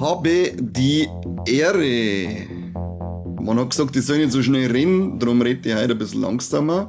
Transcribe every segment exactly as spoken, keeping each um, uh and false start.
habe die Ehre. Man hat gesagt, ich soll nicht so schnell reden, darum rede ich heute ein bisschen langsamer.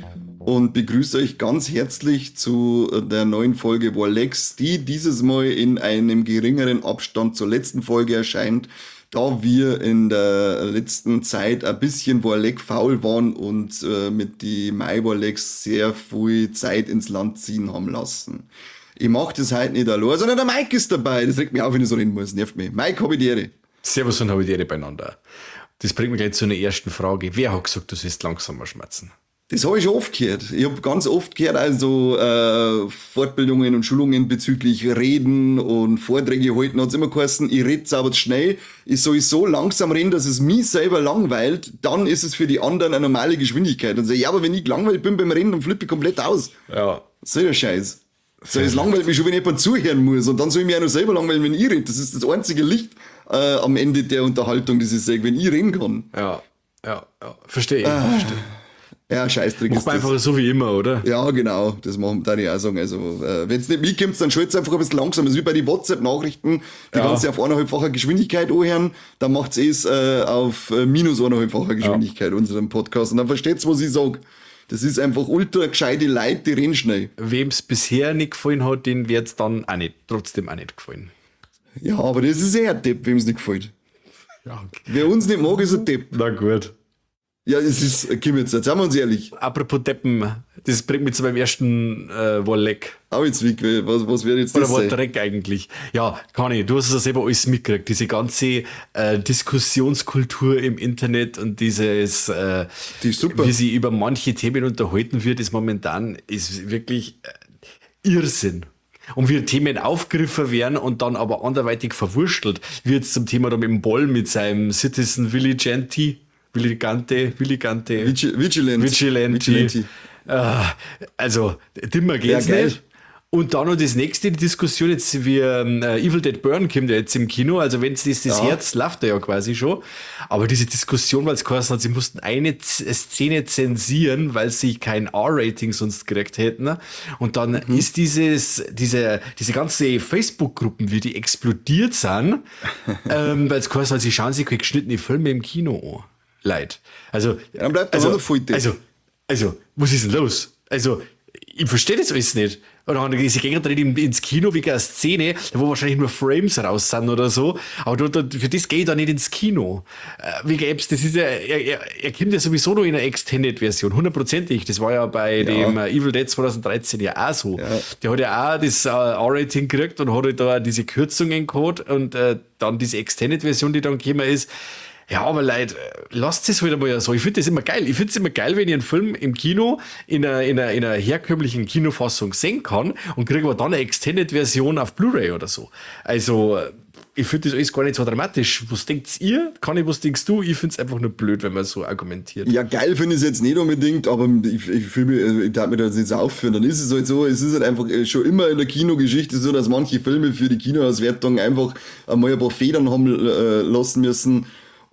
Und begrüße euch ganz herzlich zu der neuen Folge Warlex, die dieses Mal in einem geringeren Abstand zur letzten Folge erscheint, da wir in der letzten Zeit ein bisschen Warleck faul waren und äh, mit die Mai Warlex sehr viel Zeit ins Land ziehen haben lassen. Ich mach das heute nicht allein, sondern der Mike ist dabei. Das regt mich auf, wenn ich so reden muss. Nervt mich. Mike, hab ich die Ehre. Servus und hab ich die Ehre beieinander. Das bringt mich gleich zu einer ersten Frage. Wer hat gesagt, du sollst langsamer schmerzen? Das habe ich schon oft gehört. Ich habe ganz oft gehört, also äh, Fortbildungen und Schulungen bezüglich Reden und Vorträge halten, hat es immer geheißen, ich rede sauber schnell, ich soll so langsam reden, dass es mich selber langweilt, dann ist es für die anderen eine normale Geschwindigkeit. Und sage ich, ja, aber wenn ich gelangweilt bin beim Reden, dann flippe ich komplett aus. Ja. So ein Scheiß. So, es langweilt mich schon, wenn jemand zuhören muss. Und dann soll ich mich auch noch selber langweilen, wenn ich rede. Das ist das einzige Licht äh, am Ende der Unterhaltung, das ich sage, wenn ich reden kann. Ja, ja, ja. Verstehe ich. Ah. Verstehe. Ja, Scheißdreck ist das. Einfach so wie immer, oder? Ja, genau. Das machen wir da auch sagen. Also, äh, wenn es nicht mitkommt, dann schaltet es einfach ein bisschen langsam. Das ist wie bei den WhatsApp-Nachrichten. Die ja. kannst du auf eineinhalbfacher Geschwindigkeit anhören. Dann macht es äh, auf äh, minus eineinhalbfacher Geschwindigkeit, ja. unseren Podcast. Und dann versteht es, was ich sage. Das ist einfach ultra gescheite Leute, die reden schnell. Wem es bisher nicht gefallen hat, den wird es dann auch nicht, trotzdem auch nicht gefallen. Ja, aber das ist eher ein Depp, wem es nicht gefällt. Ja, okay. Wer uns nicht mag, ist ein Depp. Na gut. Ja, es ist, Kim, jetzt, jetzt sind wir uns ehrlich. Apropos Deppen, das bringt mich zu meinem ersten äh, Warleck. Arbeitsweg, was, was wird jetzt Oder das sein? Oder Dreck eigentlich. Ja, Kani, du hast es ja selber alles mitgekriegt. Diese ganze äh, Diskussionskultur im Internet und dieses, äh, Die ist super. wie sie über manche Themen unterhalten wird, ist momentan ist wirklich äh, Irrsinn. Und wie Themen aufgegriffen werden und dann aber anderweitig verwurstelt. Wie jetzt zum Thema da mit dem Boll, mit seinem Citizen Vigilante. Villigante, Villigante. Vigil- Vigilant. Vigilante. Vigilante. Äh, also, dimmer geht's Ja, geil. nicht. Und dann noch das nächste, die Diskussion jetzt, wie ähm, Evil Dead Burn kommt ja jetzt im Kino, also wenn es das, das Ja. Herz läuft ja quasi schon. Aber diese Diskussion, weil es geheißen hat, sie mussten eine Z- Szene zensieren, weil sie kein R-Rating sonst gekriegt hätten. Und dann Mhm. ist dieses, diese, diese ganze Facebook-Gruppen, wie die explodiert sind, ähm, weil es geheißen hat, sie schauen sich keine geschnittene Filme im Kino an. Leid. Also, Ja, dann bleibt der also, andere voll dick. also, also, was ist denn los? Also, ich verstehe das alles nicht. Und dann sie gehen drin ins Kino wegen einer Szene, wo wahrscheinlich nur Frames raus sind oder so. Aber da, da, für das gehe ich da nicht ins Kino. Äh, wegen Apps, das ist ja, er, er, er kommt ja sowieso noch in einer Extended-Version, hundertprozentig. Das war ja bei Ja. dem äh, Evil Dead zwanzig dreizehn ja auch so. Ja. Der hat ja auch das äh, R-Rating gekriegt und hat halt da diese Kürzungen gehabt und äh, dann diese Extended-Version, die dann gekommen ist. Ja, aber Leute, lasst es halt einmal so. Ich finde das immer geil. Ich finde es immer geil, wenn ich einen Film im Kino in einer, in einer, in einer herkömmlichen Kinofassung sehen kann und kriege aber dann eine Extended-Version auf Blu-ray oder so. Also, ich finde das alles gar nicht so dramatisch. Was denkt ihr? Conny, was denkst du? Ich finde es einfach nur blöd, wenn man so argumentiert. Ja, geil finde ich es jetzt nicht unbedingt, aber ich, ich fühle mich, ich darf mir das jetzt aufführen. Dann ist es halt so, es ist halt einfach schon immer in der Kinogeschichte so, dass manche Filme für die Kinoauswertung einfach einmal ein paar Federn haben äh, lassen müssen.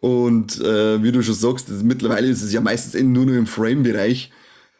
Und äh, wie du schon sagst, das, mittlerweile ist es ja meistens eben nur noch im Frame-Bereich.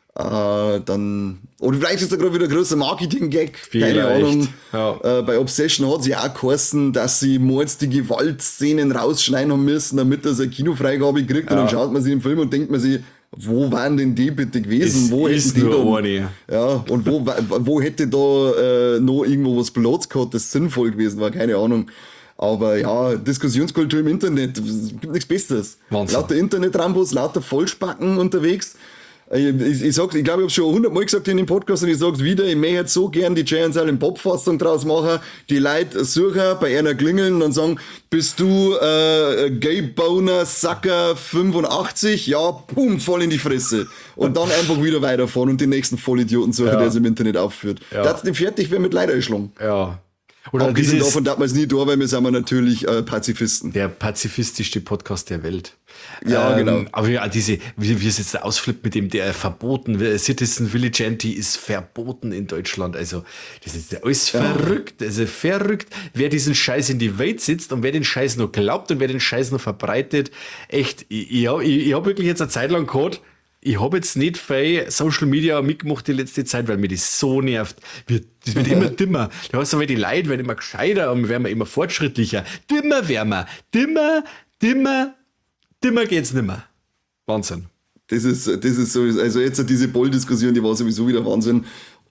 Äh, dann, oder vielleicht ist da gerade wieder ein großer Marketing-Gag, keine Vielleicht, Ahnung. ja. Äh, bei Obsession hat es ja auch geheißen, dass sie mords die Gewaltszenen rausschneiden haben müssen, damit er seine Kinofreigabe kriegt. Und Ja. dann schaut man sich den Film und denkt man sich, wo waren denn die bitte gewesen? Es wo ist hätten die nur da, eine. ja, und wo, wo hätte da äh, noch irgendwo was Platz gehabt, das sinnvoll gewesen war? Keine Ahnung. Aber ja, Diskussionskultur im Internet, es gibt nichts Besseres. Wahnsinn. Lauter Internet-Rambos, lauter Vollspacken unterwegs. Ich, ich, ich sag's, ich glaube, ich habe schon hundertmal gesagt in dem Podcast und ich sag's wieder, ich möchte jetzt so gern die Jay and Silent Pop-Fassung draus machen, die Leute suchen, bei einer klingeln und sagen, bist du äh, Gay-Boner, Sucker fünfundachtzig? Ja, pum, voll in die Fresse. Und dann einfach wieder weiterfahren und den nächsten Vollidioten suchen, Ja. der es im Internet aufführt. Ja. Da hat's nicht fertig, wer mit Leider geschlagen. Ja. Oder Abgesehen dieses, davon darf man es nie da, weil wir sind wir natürlich äh, Pazifisten. der pazifistischste Podcast der Welt. Ja, genau. Aber ja, diese, wie, wie es jetzt ausflippt mit dem, der verboten, Citizen Vigilante ist verboten in Deutschland. Also, das ist ja alles Ja. verrückt. Also, verrückt, wer diesen Scheiß in die Welt sitzt und wer den Scheiß noch glaubt und wer den Scheiß noch verbreitet. Echt, ich, ich, ich, ich habe wirklich jetzt eine Zeit lang gehabt, ich habe jetzt nicht viel Social Media mitgemacht die letzte Zeit, weil mir das so nervt. Wir, das wird immer dümmer. Da hast du aber die Leute werden immer gescheiter und wir werden immer fortschrittlicher. Dümmer werden wir. Dümmer, dümmer, dümmer geht's nimmer. Wahnsinn. Das ist, das ist so, also jetzt diese Boll-Diskussion, die war sowieso wieder Wahnsinn.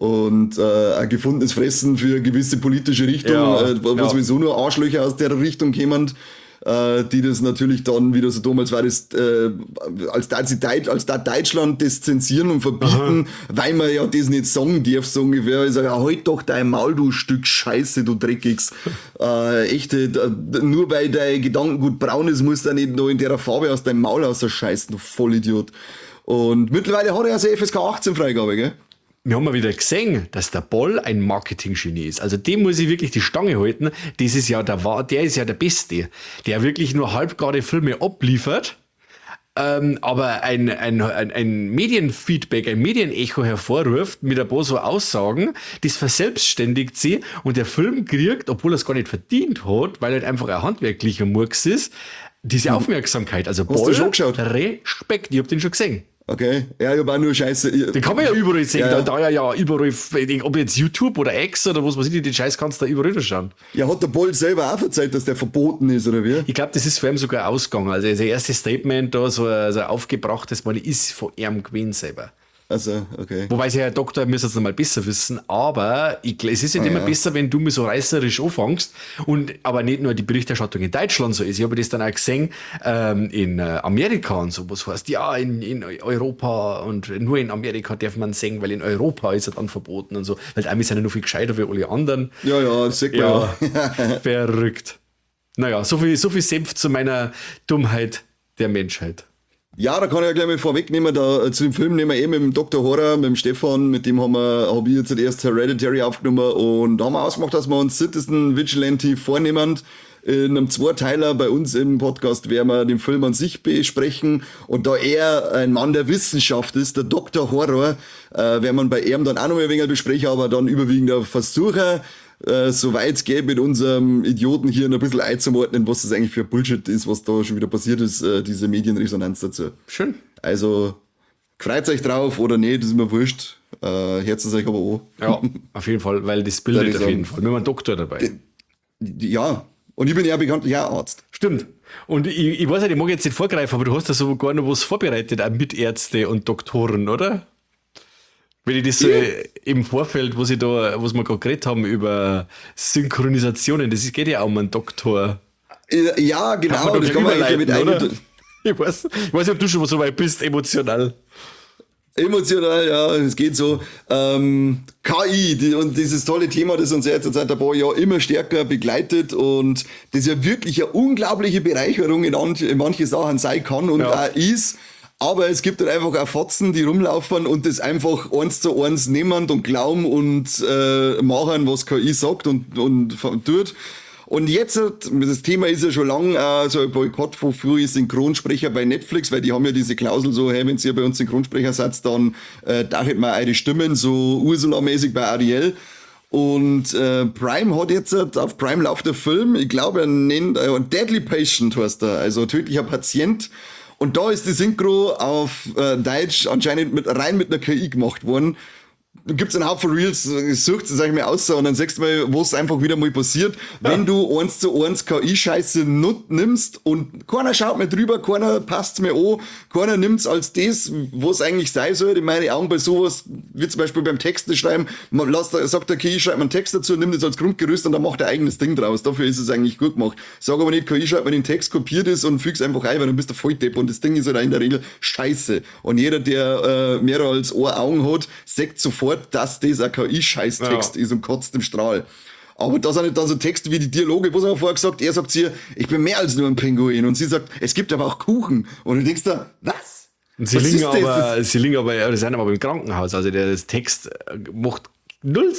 Und äh, ein gefundenes Fressen für eine gewisse politische Richtung, Ja, äh, wo ja. sowieso nur Arschlöcher aus der Richtung kämen, äh, die das natürlich dann wieder so damals war das, äh, als, da, als da Deutschland das zensieren und verbieten, weil man ja das nicht sagen darf, so ungefähr. Ich sage, halt doch dein Maul, du Stück Scheiße, du Dreckigs. äh, echte, äh, nur weil dein Gedankengut braun ist, musst du nicht noch in der Farbe aus deinem Maul ausscheißen, du Vollidiot. Und mittlerweile hat er ja so F S K achtzehn Freigabe, gell? Wir haben mal wieder gesehen, dass der Boll ein Marketing-Genie ist. Also dem muss ich wirklich die Stange halten. Das ist ja der, der ist ja der Beste, der wirklich nur halbgare Filme abliefert, ähm, aber ein, ein, ein, ein Medienfeedback, ein Medienecho hervorruft mit ein paar so Aussagen, das verselbstständigt sie und der Film kriegt, obwohl er es gar nicht verdient hat, weil er halt einfach ein handwerklicher Murks ist, diese Aufmerksamkeit. Also Hast du schon geschaut? Respekt, ich hab den schon gesehen. Okay, ja, ich hab auch nur Scheiße. Ich, Den kann man ja überall sehen. Ja, Da, ja. da ja, ja überall, ob jetzt YouTube oder X oder was weiß ich, den Scheiß kannst du da überall schauen. Ja, hat der Boll selber auch verzeiht, dass der verboten ist, oder wie? Ich glaube, das ist vor allem sogar ausgegangen. Also das erste Statement da, so ein, so ein aufgebrachtes Mal, ist von ihm gewesen selber. Also, okay. Wobei sie ja Doktor müssen es noch mal besser wissen, aber ich, es ist halt Ah, immer ja. besser, wenn du mir so reißerisch anfängst und aber nicht nur die Berichterstattung in Deutschland so ist. Ich habe das dann auch gesehen ähm, in äh, Amerika und so, was heißt, ja, in, in Europa und nur in Amerika darf man singen, weil in Europa ist er dann verboten und so, weil die Amis sind ja noch viel gescheiter wie alle anderen. Ja, ja, das sieht man Ja, ja. verrückt. Naja, so viel, so viel Senf zu meiner Dummheit der Menschheit. Ja, da kann ich ja gleich mal vorwegnehmen, da, äh, zu dem Film nehmen wir eh mit dem Doktor Horror, mit dem Stefan, mit dem haben wir, hab ich jetzt erst Hereditary aufgenommen und da haben wir ausgemacht, dass wir uns Citizen Vigilante vornehmen. In einem Zweiteiler bei uns im Podcast werden wir den Film an sich besprechen und da er ein Mann der Wissenschaft ist, der Doktor Horror, äh, werden wir bei ihm dann auch noch mal ein wenig besprechen, aber dann überwiegend auf Versuche, äh, soweit es geht, mit unserem Idioten hier ein bisschen einzuordnen, was das eigentlich für Bullshit ist, was da schon wieder passiert ist, äh, diese Medienresonanz dazu. Schön. Also, freut euch drauf oder nicht, das ist mir wurscht. Äh, Herz es euch aber an. Ja, auf jeden Fall, weil das Soll ich bildet auf sagen. jeden Fall. Wir haben einen Doktor dabei. Ja, und ich bin ja bekanntlich auch Arzt. Stimmt. Und ich, ich weiß nicht, ich mag jetzt nicht vorgreifen, aber du hast da sogar noch was vorbereitet, auch mit Ärzte und Doktoren, oder? Wenn ich das so Ja. im Vorfeld, was ich da, was wir gerade geredet haben über Synchronisationen, das geht ja auch um einen Doktor. Äh, Ja, Kann genau, man doch das kann man eigentlich mit überleiten, einem. oder? Ich weiß, ich weiß nicht, ob du schon so weit bist, emotional. Emotional, ja, es geht so. Ähm, K I die, und dieses tolle Thema, das uns jetzt seit ein paar Jahren immer stärker begleitet und das ja wirklich eine unglaubliche Bereicherung in, an, in manche Sachen sein kann und Ja. auch ist. Aber es gibt dann einfach auch Fotzen, die rumlaufen und das einfach eins zu eins nehmen und glauben und äh, machen, was K I sagt und, und tut. Und jetzt, das Thema ist ja schon lang äh, so ein Boykott von frühen Synchronsprecher bei Netflix, weil die haben ja diese Klausel so, hey, wenn ihr bei uns Synchronsprecher seid, dann äh, dachtet mal eure Stimmen, so Ursula-mäßig bei Ariel. Und äh, Prime hat jetzt, äh, auf Prime läuft der Film, ich glaube, er nennt, äh, Deadly Patient heißt er, also tödlicher Patient. Und da ist die Synchro auf äh, Deutsch anscheinend mit, rein mit einer K I gemacht worden. Du gibt's einen Haufen Reels, sucht es euch mal aus und dann sagst du mal, was einfach wieder mal passiert, ja. Wenn du eins zu eins K I-Scheiße nimmst und keiner schaut mehr drüber, keiner passt's mehr an, keiner nimmt's als das, was eigentlich sein soll. In meinen Augen bei sowas, wie zum Beispiel beim Texte schreiben, man lässt, sagt der K I, schreibt man einen Text dazu, nimmt das als Grundgerüst und dann macht er eigenes Ding draus. Dafür ist es eigentlich gut gemacht. Sag aber nicht, K I schreibt man den Text, kopiert es und füg's einfach ein, weil dann bist du Volldepp und das Ding ist halt in der Regel scheiße. Und jeder, der äh, mehr als ein Augen hat, sagt sofort, dass das ein K I-Scheißtext Ja. ist und kotzt im Strahl. Aber da sind nicht dann so Texte wie die Dialoge, was haben wir vorher gesagt, er sagt zu ihr, ich bin mehr als nur ein Pinguin. Und sie sagt, es gibt aber auch Kuchen. Und du denkst da, was? Und sie Was liegen ist das? aber, sie liegen aber, ja, die sind aber im Krankenhaus. Also der das Text äh, macht null Sinn.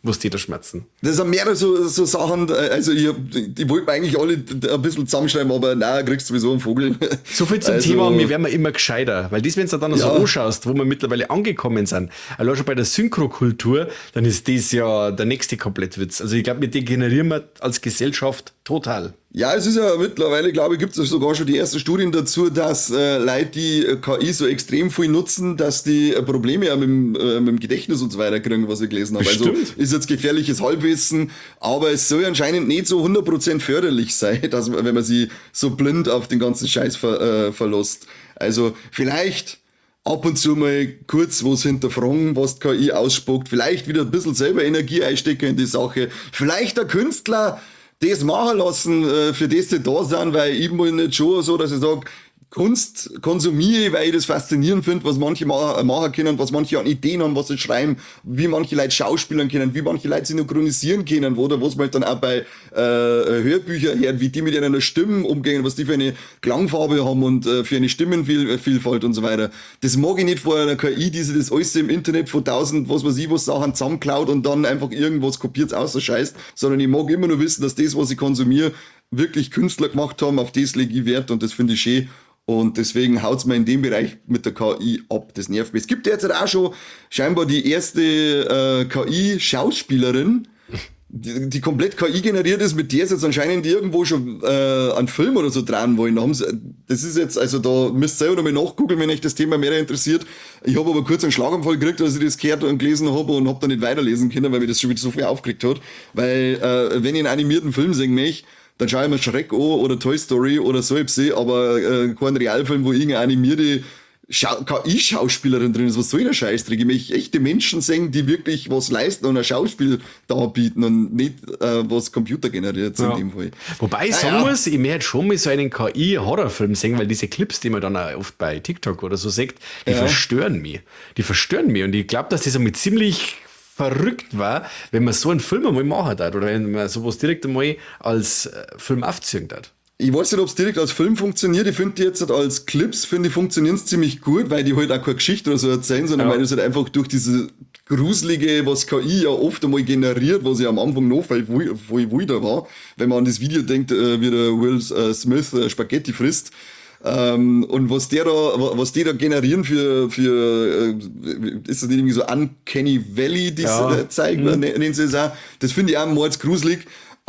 was die da schmerzen. Das sind mehrere so, so Sachen, also ich, die wollten eigentlich alle ein bisschen zusammenschreiben, aber nein, kriegst sowieso einen Vogel. So viel zum also, Thema, wir werden immer gescheiter, weil das, wenn du dann ja. so anschaust, wo wir mittlerweile angekommen sind, allein schon bei der Synchrokultur, dann ist das ja der nächste Komplettwitz. Also ich glaube, wir degenerieren wir als Gesellschaft total. Ja, es ist ja mittlerweile, glaube ich, gibt es sogar schon die ersten Studien dazu, dass äh, Leute, die K I so extrem viel nutzen, dass die äh, Probleme ja mit, dem, äh, mit dem Gedächtnis und so weiter kriegen, was ich gelesen habe. Bestimmt. Also ist jetzt gefährliches Halbwissen, aber es soll anscheinend nicht so hundert Prozent förderlich sein, dass man, wenn man sie so blind auf den ganzen Scheiß ver, äh, verlässt. Also vielleicht ab und zu mal kurz was hinterfragen, was die K I ausspuckt, vielleicht wieder ein bisschen selber Energie einstecken in die Sache, vielleicht der Künstler das machen lassen, für das sie da sind, weil ich bin nicht schon so, dass ich sage, Kunst konsumiere, weil ich das faszinierend finde, was manche machen können, was manche an Ideen haben, was sie schreiben, wie manche Leute schauspielern können, wie manche Leute synchronisieren können, oder was man dann auch bei äh, Hörbüchern hört, wie die mit ihren Stimmen umgehen, was die für eine Klangfarbe haben und äh, für eine Stimmenvielfalt und so weiter. Das mag ich nicht vor einer K I, die sich das alles im Internet von tausend, was weiß ich, was Sachen zusammenklaut und dann einfach irgendwas kopiert außer scheißt, sondern ich mag immer nur wissen, dass das, was ich konsumiere, wirklich Künstler gemacht haben, auf das lege ich Wert und das finde ich schön. Und deswegen haut's mir in dem Bereich mit der K I ab. Das nervt mich. Es gibt jetzt auch schon scheinbar die erste äh, K I-Schauspielerin, die, die komplett K I generiert ist, mit der sie jetzt anscheinend irgendwo schon äh, einen Film oder so drehen wollen. Da haben sie, das ist jetzt, also da müsst ihr selber mal nachgucken, wenn euch das Thema mehr interessiert. Ich habe aber kurz einen Schlaganfall gekriegt, als ich das gehört und gelesen habe und habe dann nicht weiterlesen können, weil mich das schon wieder so viel aufgeregt hat. Weil äh, wenn ich einen animierten Film sehen möchte, dann schaue ich mir Shrek an oder Toy Story oder so etwas, aber äh, kein Realfilm, wo irgendeine animierte Schau- K I-Schauspielerin drin ist. Was soll der Scheißdreck? Ich möchte echte Menschen sehen, die wirklich was leisten und ein Schauspiel darbieten und nicht äh, was Computer generiert ja. in dem Fall. Wobei ich sagen ja. muss, ich möchte schon mal so einen K I-Horrorfilm sehen, weil diese Clips, die man dann auch oft bei TikTok oder so sieht, die ja. verstören mich. Die verstören mich und ich glaube, dass das mit ziemlich verrückt war, wenn man so einen Film einmal machen darf oder wenn man sowas direkt einmal als Film aufziehen darf. Ich weiß nicht, ob es direkt als Film funktioniert. Ich finde die jetzt als Clips, finde ich, funktionieren es ziemlich gut, weil die halt auch keine Geschichte oder so erzählen, sondern ja. weil das halt einfach durch diese gruselige, was K I ja oft einmal generiert, was ja am Anfang noch voll, voll wilder war, wenn man an das Video denkt, wie der Will Smith Spaghetti frisst. Ähm, und was der da, was die da generieren für, für, äh, ist das nicht irgendwie so Uncanny Valley, die ja. äh, zeigen, mhm. nennen sie es auch. Das finde ich auch mordsgruselig,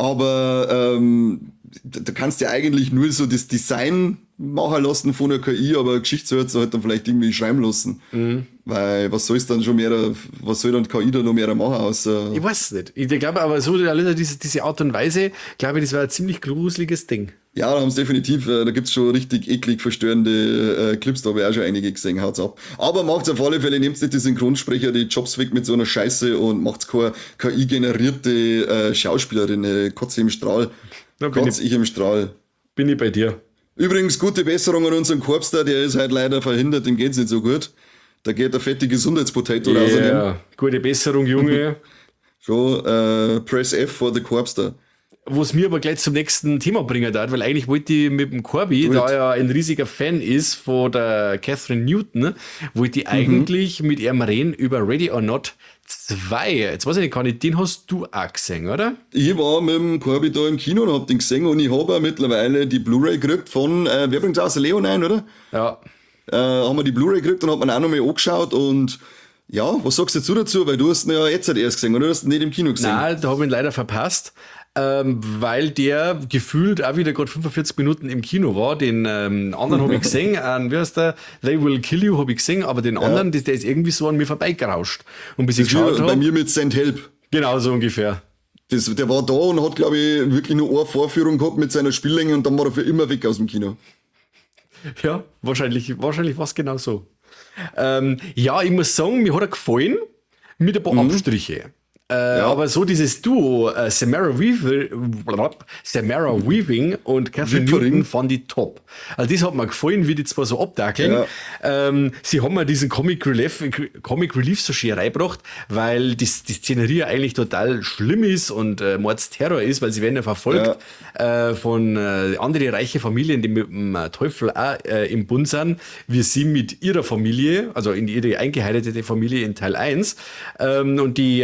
aber, ähm, da, da kannst du ja eigentlich nur so das Design machen lassen von der K I, aber Geschichtshörzer halt dann vielleicht irgendwie schreiben lassen. Mhm. Weil, was soll es dann schon mehr, was soll dann K I da noch mehr machen, außer. Ich weiß es nicht. Ich glaube aber so, diese, diese Art und Weise, glaube ich, das war ein ziemlich gruseliges Ding. Ja, da haben es definitiv, da gibt's schon richtig eklig verstörende äh, Clips, da habe ich auch schon einige gesehen, haut's ab. Aber macht's auf alle Fälle, nehmt nicht die Synchronsprecher, die Jobs weg mit so einer Scheiße und macht's keine K I-generierte äh, Schauspielerin, äh, Kotze im Strahl. Kotze ich, ich im Strahl. Bin ich bei dir. Übrigens, gute Besserung an unseren Korpster, der ist halt leider verhindert, dem geht's nicht so gut. Da geht der fette Gesundheitspotato yeah. raus. Ja, gute Besserung, Junge. Schon, äh, Press F for the Korpster. Was mir aber gleich zum nächsten Thema bringen darf, weil eigentlich wollte ich mit dem Corby, da er ja ein riesiger Fan ist von der Catherine Newton, wollte ich mhm. eigentlich mit ihm reden über Ready or Not zwei. Jetzt weiß ich nicht, kann ich, den hast du auch gesehen, oder? Ich war mit dem Corby da im Kino und hab den gesehen und ich habe mittlerweile die Blu-ray gekriegt von, äh, wer bringt's aus, der Leon ein, oder? Ja. Äh, haben wir die Blu-ray gekriegt und hat man auch noch mal angeschaut und ja, was sagst du dazu dazu? Weil du hast ihn ja jetzt halt erst gesehen, oder? Du hast ihn nicht im Kino gesehen. Nein, da habe ich ihn leider verpasst. Ähm, weil der gefühlt auch wieder gerade fünfundvierzig Minuten im Kino war. Den ähm, anderen habe ich gesehen, an, wie heißt der? They Will Kill You habe ich gesehen, aber den anderen, ja. der ist irgendwie so an mir vorbeigerauscht. Und bis ich geschaut habe. Bei mir mit Saint Help. Genau, so ungefähr. Das, der war da und hat, glaube ich, wirklich nur eine Vorführung gehabt mit seiner Spiellänge und dann war er für immer weg aus dem Kino. Ja, wahrscheinlich, wahrscheinlich war es genau so. Ähm, ja, ich muss sagen, mir hat er gefallen, mit ein paar mhm. Abstriche. Äh, ja. Aber so dieses Duo, äh, Samara, Weaver, Samara Weaving und Catherine Newton fand ich top. Also das hat mir gefallen, wie die zwar so abdackeln. Ja. Ähm, sie haben mir diesen Comic Relief, Comic Relief so schön reingebracht, weil die, die Szenerie eigentlich total schlimm ist und äh, Mordsterror ist, weil sie werden ja verfolgt ja. Äh, von äh, anderen reichen Familien, die mit dem Teufel auch äh, im Bund sind, wie sie mit ihrer Familie, also in ihre eingeheiratete Familie in Teil eins. Ähm, und die haben jetzt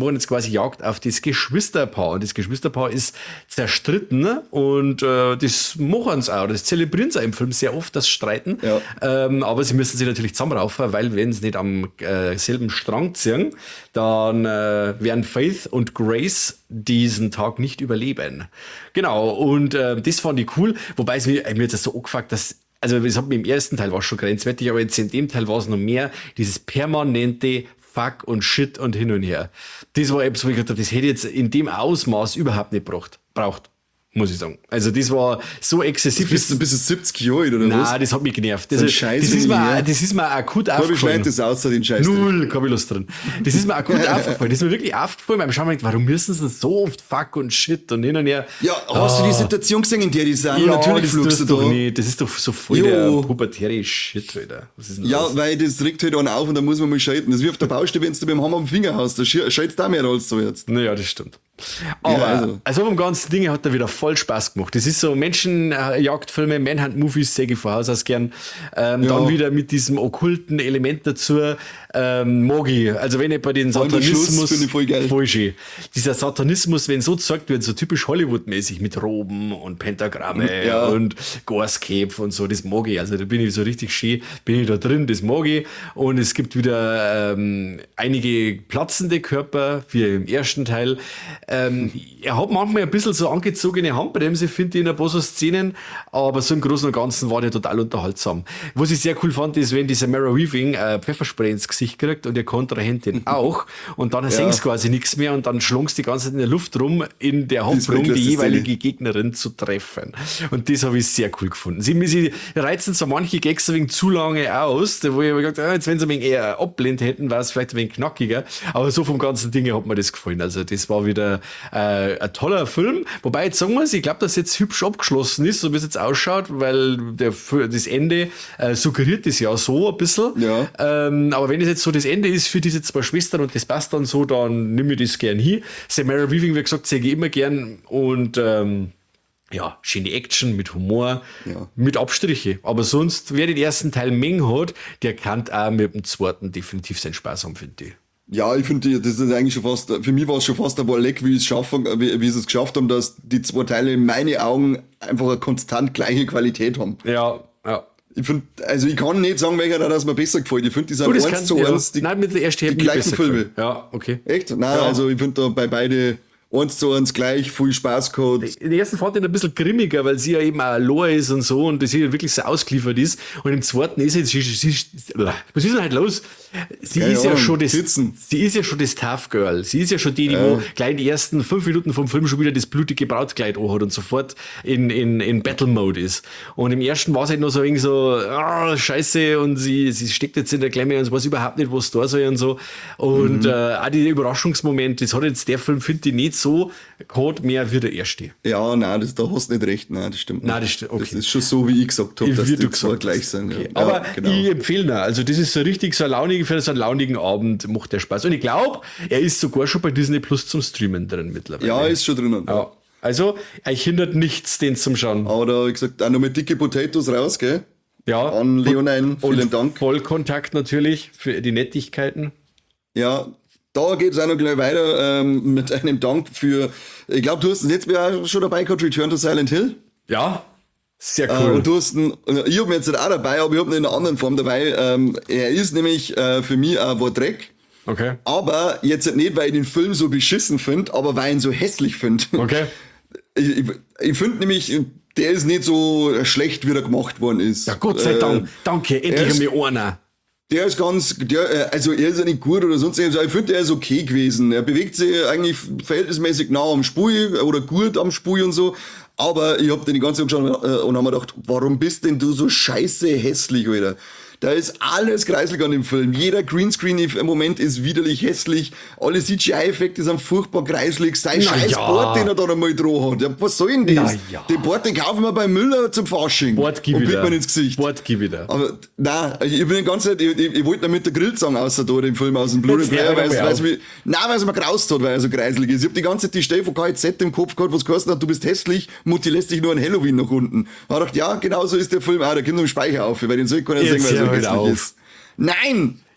machen jetzt quasi Jagd auf das Geschwisterpaar. Und das Geschwisterpaar ist zerstritten und äh, das machen sie auch, das zelebrieren sie auch im Film sehr oft, das Streiten. Ja. Ähm, aber sie müssen sich natürlich zusammenraufen, weil wenn sie nicht am äh, selben Strang ziehen, dann äh, werden Faith und Grace diesen Tag nicht überleben. Genau, und äh, das fand ich cool, wobei es mir, mir jetzt so angefuckt, dass also es hat mir im ersten Teil war schon grenzwertig, aber jetzt in dem Teil war es noch mehr, dieses permanente Fuck und Shit und hin und her. Das war etwas, wo ich gedacht habe, das hätte ich jetzt in dem Ausmaß überhaupt nicht braucht, braucht, muss ich sagen. Also das war so exzessiv. Bist du bis siebzig Jahre alt, oder Nein, was? das hat mich genervt. Das, So ein das, Scheiß ist, in mir, ihr. das ist mir akut Wie aufgefallen. schneidet das aus, den Scheiß? Null, keine Lust drin. Das ist mir akut aufgefallen. Das ist mir wirklich aufgefallen, beim Schauen, warum müssen sie so oft Fuck und Shit und hin und her. Ja, hast du die Situation gesehen, in der die sind? Ja, Natürlich das flugst du tust du doch da. nicht. Das ist doch so voll Jo. der pubertäre Shit, Alter. Was ist denn Ja, das? weil das regt halt einen auf und da muss man mal schalten. Das ist wie auf der Baustelle, wenn du beim Hammer am Finger hast. Da schaltest du auch mehr als so jetzt. Naja, das stimmt. Aber Ja, also. also. also vom ganzen Ding hat er wieder voll Spaß gemacht. Das ist so Menschenjagdfilme, Manhunt-Movies, sehe ich von Haus aus gern. Ähm, Ja. Dann wieder mit diesem okkulten Element dazu. Ähm, Mogi, also wenn ich bei den Vor allem der Schluss Satanismus... finde ich voll geil. Voll schön. Dieser Satanismus, wenn so gezeigt wird, so typisch Hollywood-mäßig mit Roben und Pentagramme Ja. und Gorscape und so, das mag ich. Also da bin ich so richtig schön, bin ich da drin, das mag ich. Und es gibt wieder ähm, einige platzende Körper, wie im ersten Teil. Ähm, er hat manchmal ein bisschen so angezogene Handbremse, finde ich, in ein paar so Szenen, aber so im Großen und Ganzen war der total unterhaltsam. Was ich sehr cool fand, ist, wenn die Samara Weaving äh, Pfefferspray ins Gesicht kriegt und ihr Kontrahentin auch und dann ja. sie quasi nichts mehr und dann schlungst die ganze Zeit in der Luft rum, in der Hoffnung, die jeweilige Gegnerin zu treffen. Und das habe ich sehr cool gefunden. Sie, sie reizen zwar manche Gags ein wenig zu lange aus, wo ich mir gedacht habe, jetzt wenn sie ein wenig eher ablehnt hätten, war es vielleicht ein wenig knackiger, aber so vom ganzen Ding hat mir das gefallen. Also das war wieder äh, ein toller Film, wobei jetzt sagen wir es, ich glaube, dass jetzt hübsch abgeschlossen ist, so wie es jetzt ausschaut, weil der, das Ende äh, suggeriert das ja so ein bisschen. Ja. Ähm, aber wenn es jetzt so das Ende ist für diese zwei Schwestern und das passt dann so, dann nehme ich das gern hin. Samara Weaving, wie gesagt, sehe ich immer gern und ähm, ja, schöne Action mit Humor, Ja. mit Abstriche. Aber sonst, wer den ersten Teil Meng hat, der kann auch mit dem zweiten definitiv seinen Spaß haben, finde ich. Ja, ich finde, das ist eigentlich schon fast, für mich war es schon fast ein Leck, wie, es schaffen, wie, wie sie es geschafft haben, dass die zwei Teile in meinen Augen einfach eine konstant gleiche Qualität haben. Ja, ja. Ich finde, also ich kann nicht sagen, welcher da das mir besser gefällt. Ich finde, die sind Gut, das eins kann, zu ja. eins die, Nein, mit der ersten die gleichen Filme. Ja, okay. Echt? Nein, Ja. also ich finde da bei beide eins zu eins gleich, viel Spaß gehabt. Den ersten fand ich ein bisschen grimmiger, weil sie ja eben auch Lore ist und so und das hier wirklich so ausgeliefert ist. Und im zweiten ist jetzt, sie, sie, sie, was ist denn halt los? Sie Keine ist ja Ahnung, schon das, sitzen. sie ist ja schon das Tough Girl. Sie ist ja schon die, die Ja. wo gleich die ersten fünf Minuten vom Film schon wieder das blutige Brautkleid anhat und sofort in, in, in Battle-Mode ist. Und im ersten war es halt noch so irgendwie so, ah, scheiße, und sie, sie steckt jetzt in der Klemme und weiß überhaupt nicht, was da soll und so. Und Mhm. äh, auch die Überraschungsmomente, das hat jetzt der Film, finde ich, nicht so gehabt, mehr wie der erste. Ja, nein, das, da hast du nicht recht. Nein, das stimmt Nein, nicht. das stimmt, okay. Das ist schon so, wie ich gesagt habe, dass Wie die du zwei gesagt gleich hast. sind. Okay. Ja. Aber Ja, genau. ich empfehle ihn. Also das ist so richtig so ein launiger, für so einen launigen Abend macht der Spaß. Und ich glaube, er ist sogar schon bei Disney Plus zum Streamen drin mittlerweile. Ja, ist schon drinnen. Ja. Also, euch hindert nichts, den zum Schauen. Aber da, wie gesagt, auch noch mit dicke Potatoes raus, gell? Ja. An Leonine, vielen Und Dank. Vollkontakt natürlich für die Nettigkeiten. Ja, da geht es auch noch gleich weiter ähm, mit einem Dank für, ich glaube, du hast es jetzt auch schon dabei gehabt, Return to Silent Hill. Ja, sehr Äh, cool. und du hast ihn, ich habe ihn jetzt nicht auch dabei, aber ich habe ihn in einer anderen Form dabei. Ähm, er ist nämlich äh, für mich ein Wortdreck. Okay. Aber jetzt nicht, weil ich den Film so beschissen finde, aber weil ich ihn so hässlich finde. Okay. Ich, ich, ich finde nämlich, der ist nicht so schlecht, wie er gemacht worden ist. Ja, Gott sei Äh, Dank. Danke, er endlich ist- einmal einer. Der ist ganz, der, äh, also er ist ja nicht gut oder sonst irgendwas, ich finde, er ist okay gewesen. Er bewegt sich eigentlich verhältnismäßig nah am Spui oder gut am Spui und so. Aber ich hab den die ganze Zeit geschaut äh, und hab mir gedacht, warum bist denn du so scheiße hässlich, Alter? Da ist alles kreislig an dem Film. Jeder Greenscreen im Moment ist widerlich hässlich. Alle C G I-Effekte sind furchtbar kreislig. Sein Na scheiß ja. Board, den er da einmal dran hat. Ja, was soll denn das? Na ja. Den Board, den kaufen wir bei Müller zum Fasching. Bord gib und wieder. bitte mir ins Gesicht. Bord gib wieder. Aber nein, ich bin die ganze Zeit, ich, ich, ich wollte damit der Grillzang außer da, den Film aus dem Jetzt Blu-ray-Player, hör weil es mal weil auf. es mich, nein, weil es mir graust hat, weil er so kreiselig ist. Ich hab die ganze Zeit die Stelle von K Z im Kopf gehabt, was geheißen hat, du bist hässlich, Mutti lässt dich nur an Halloween nach unten. Da hab ich gedacht, ja, genau so ist der Film auch, da kommt noch ein Speicher auf, weil den soll keiner Jetzt sehen, weil er so hör halt hässlich auf. ist. Nein!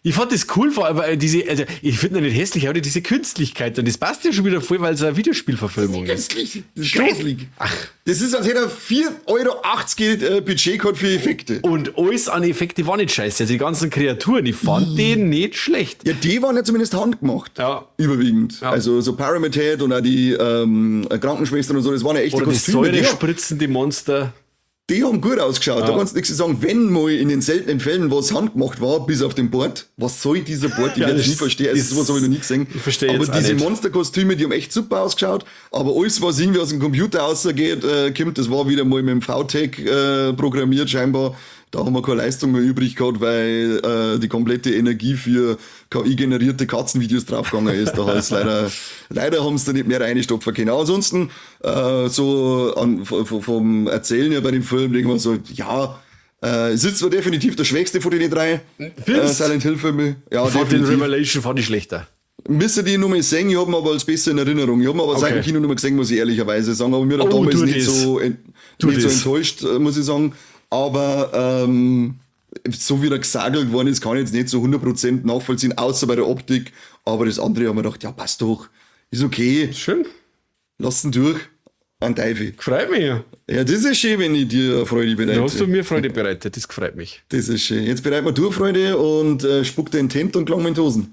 Ich fand das cool, vor allem, weil diese, also ich finde nicht hässlich, aber diese Künstlichkeit. Und das passt ja schon wieder voll, weil es eine Videospielverfilmung ist. Künstlich, das ist grauslig. Ach. Das ist, als hätte er vier Euro achtzig äh, Budget gehabt für Effekte. Und alles an Effekte war nicht scheiße. Also die ganzen Kreaturen, ich fand mm. die nicht schlecht. Ja, die waren ja zumindest handgemacht. Ja. Überwiegend. Ja. Also so Pyramid Head und auch die ähm, Krankenschwestern und so, das waren ja echte Oder Kostüme. die säurespritzende Monster. Die haben gut ausgeschaut. Ja. Da kannst du nichts sagen, wenn mal in den seltenen Fällen was handgemacht war, bis auf den Board. Was soll dieser Board? Ich Ja, werde es das- nie verstehen. Also das- sowas habe ich noch nie gesehen. Ich verstehe Aber jetzt auch diese nicht. Monsterkostüme, die haben echt super ausgeschaut. Aber alles, was irgendwie aus dem Computer rausgeht, äh, kommt, das war wieder mal mit dem V TEC äh, programmiert scheinbar. Da haben wir keine Leistung mehr übrig gehabt, weil äh, die komplette Energie für K I-generierte Katzenvideos draufgegangen ist. Da heißt leider, leider haben sie da nicht mehr reinstopfen können. Aber ansonsten, äh, so an, v- v- vom Erzählen ja bei dem Film, denke ich mir so, ja, äh, es ist zwar definitiv der schwächste von den drei äh, Findest? Silent Hill-Filme. Ja, Ich fand den definitiv. Revelation fand ich schlechter. Müsste die Nummer sehen, ich habe ihn aber als besser in Erinnerung. Ich habe ihn aber seit Okay. dem Kino nicht mehr gesehen, muss ich ehrlicherweise sagen. Aber mir hat er Oh, damals tu nicht, das. so, en- Tu nicht so das. enttäuscht, äh, muss ich sagen. Aber ähm, so wie er gesagelt worden ist, kann ich jetzt nicht so hundert Prozent nachvollziehen, außer bei der Optik. Aber das andere haben wir gedacht, ja, passt doch. Ist okay, Schön. lass ihn durch. An Teufel. Freut mich. Ja, das ist schön, wenn ich dir Freude Da hast du bereite. mir Freude bereitet, das freut mich. Das ist schön. Jetzt bereiten wir du Freude und äh, spuck dir in den Tent und klang mir in die Hosen.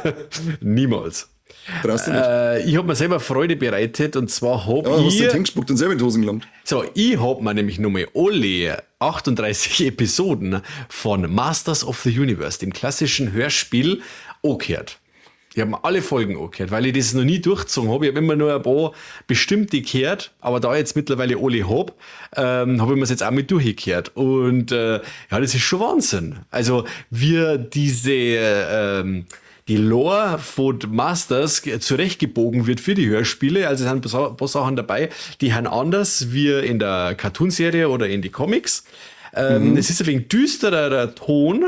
Niemals. Brauchst du nicht. Äh, ich habe mir selber Freude bereitet und zwar habe Ja, hast du ich... den Tent gespuckt und selber in die Hosen gelangt. So, ich hab mir nämlich nochmal alle achtunddreißig Episoden von Masters of the Universe, dem klassischen Hörspiel, angehört. Ich habe mir alle Folgen angehört, weil ich das noch nie durchgezogen habe. Ich habe immer nur ein paar bestimmte gehört, aber da ich jetzt mittlerweile alle habe, ähm, habe ich mir das jetzt auch mit durchgehört. Und äh, ja, das ist schon Wahnsinn. Also, wir diese... Ähm, die Lore von Masters zurechtgebogen wird für die Hörspiele. Also es sind ein paar Sachen dabei, die sind anders wie in der Cartoonserie oder in die Comics. Ähm, es ist ein wenig düsterer der Ton.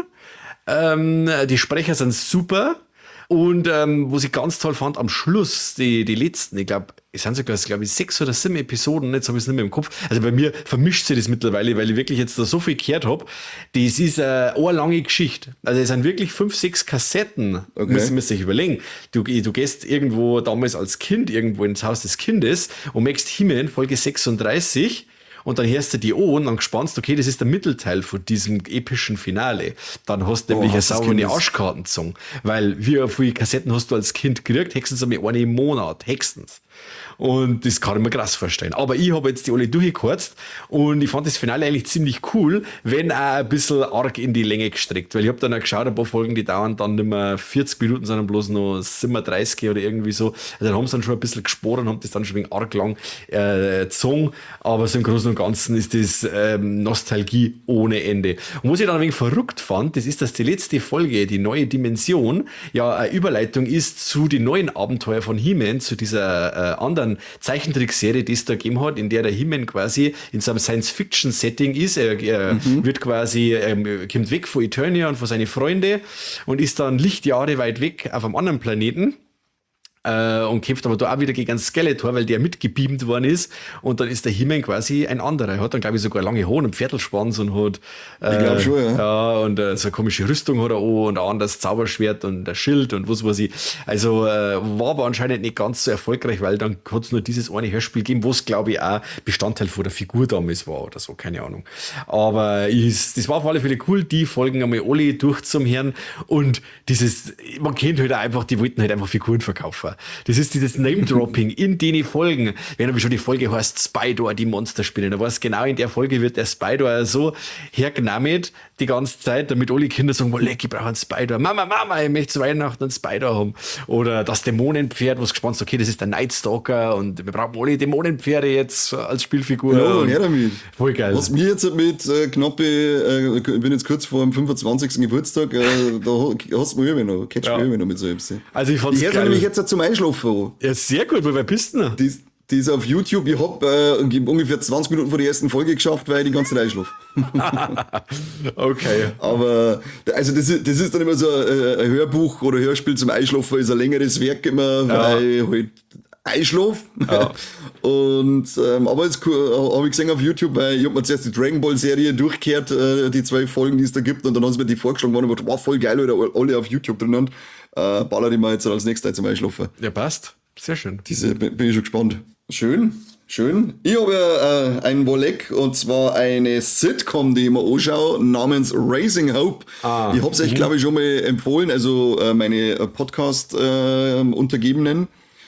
Ähm, die Sprecher sind super. Und ähm, was ich ganz toll fand, am Schluss, die, die letzten, ich glaube, es sind sogar, glaube ich, sechs oder sieben Episoden, jetzt habe ich es nicht mehr im Kopf. Also bei mir vermischt sich das mittlerweile, weil ich wirklich jetzt da so viel gehört habe. Das ist eine, eine lange Geschichte. Also es sind wirklich fünf, sechs Kassetten, Okay. müssen wir sich überlegen. Du, du gehst irgendwo damals als Kind irgendwo ins Haus des Kindes und merkst Himmel, Folge sechsunddreißig. Und dann hörst du die an und dann gespannst, okay, das ist der Mittelteil von diesem epischen Finale. Dann hast du Oh, nämlich eine hast du's saubere gewusst? Arschkartenzung. Weil wie viele Kassetten hast du als Kind gekriegt? Höchstens einmal eine im Monat. Höchstens. Und das kann ich mir krass vorstellen. Aber ich habe jetzt die alle durchgekürzt und ich fand das Finale eigentlich ziemlich cool, wenn auch ein bisschen arg in die Länge gestreckt. Weil ich habe dann auch geschaut, ein paar Folgen, die dauern dann nicht mehr vierzig Minuten, sondern bloß noch siebenunddreißig oder irgendwie so. Also dann haben sie dann schon ein bisschen gespart und haben das dann schon wegen arg lang äh, gezogen. Aber so im Großen und Ganzen ist das ähm, Nostalgie ohne Ende. Und was ich dann ein wenig verrückt fand, das ist, dass die letzte Folge, die neue Dimension, ja eine Überleitung ist zu den neuen Abenteuer von He-Man, zu dieser äh, anderen Zeichentrickserie, die es da gegeben hat, in der der He-Man quasi in so einem Science-Fiction-Setting ist. Er, er Mhm. wird quasi, ähm, kommt weg von Eternia und von seinen Freunden und ist dann Lichtjahre weit weg auf einem anderen Planeten. Äh, und kämpft aber da auch wieder gegen einen Skeletor, weil der mitgebeamt worden ist. Und dann ist der He-Man quasi ein anderer. Er hat dann, glaube ich, sogar lange Haare und einen Pferdelschwanz und hat. Äh, Ich glaub schon, ja. Ja, und äh, so eine komische Rüstung hat er an und ein anderes Zauberschwert und ein Schild und was weiß ich. Also äh, war aber anscheinend nicht ganz so erfolgreich, weil dann hat es nur dieses eine Hörspiel gegeben, was, glaube ich, auch Bestandteil von der Figur damals war oder so, keine Ahnung. Aber ist, das war auf alle Fälle cool, die Folgen einmal alle durchzumhören. Und dieses, man kennt halt auch einfach, die wollten halt einfach Figuren verkaufen. Das ist dieses Name-Dropping in den Folgen. Wenn aber schon die Folge heißt Spydor, die Monsterspinne, da weißt genau, in der Folge wird der Spydor so hergenommen die ganze Zeit, damit alle Kinder sagen, well, leck, ich brauche einen Spydor. Mama, Mama, ich möchte zu Weihnachten einen Spydor haben. Oder das Dämonenpferd, was gespannt ist, okay, das ist der Nightstalker und wir brauchen alle Dämonenpferde jetzt als Spielfigur. Ja, Und her damit. voll geil. Was mir jetzt mit äh, knappe, äh, ich bin jetzt kurz vor dem fünfundzwanzigsten Geburtstag, äh, da hast du mir immer noch, catch Ja. mir immer noch mit so etwas. Also ich fand's Die hört geil. nämlich jetzt zum Einschlafen an. Ja, sehr gut, weil wer bist du denn? Die, ist- die ist auf YouTube, ich hab äh, ungefähr zwanzig Minuten vor der ersten Folge geschafft, weil ich die ganze Zeit einschlafe. Okay. Aber, also das ist, das ist dann immer so ein, ein Hörbuch oder Hörspiel zum Einschlafen, ist ein längeres Werk immer, weil ich halt einschlafe. Ja. Und, ähm, aber jetzt cool, habe ich gesehen auf YouTube, weil ich habe mir zuerst die Dragon Ball Serie durchgekehrt, äh, die zwei Folgen, die es da gibt, und dann haben sie mir die vorgeschlagen worden und ich dachte, wow, voll geil, Alter, alle auf YouTube drin und äh, baller die mal jetzt als nächstes zum Einschlafen. Ja, passt. Sehr schön. Diese bin bin ich schon gespannt. Schön, schön. Ich habe ja äh, einen Wolleck und zwar eine Sitcom, die ich mir anschaue, namens Raising Hope. Ah, ich habe es euch, glaube ich, schon mal empfohlen, also äh, meine Podcast-Untergebenen.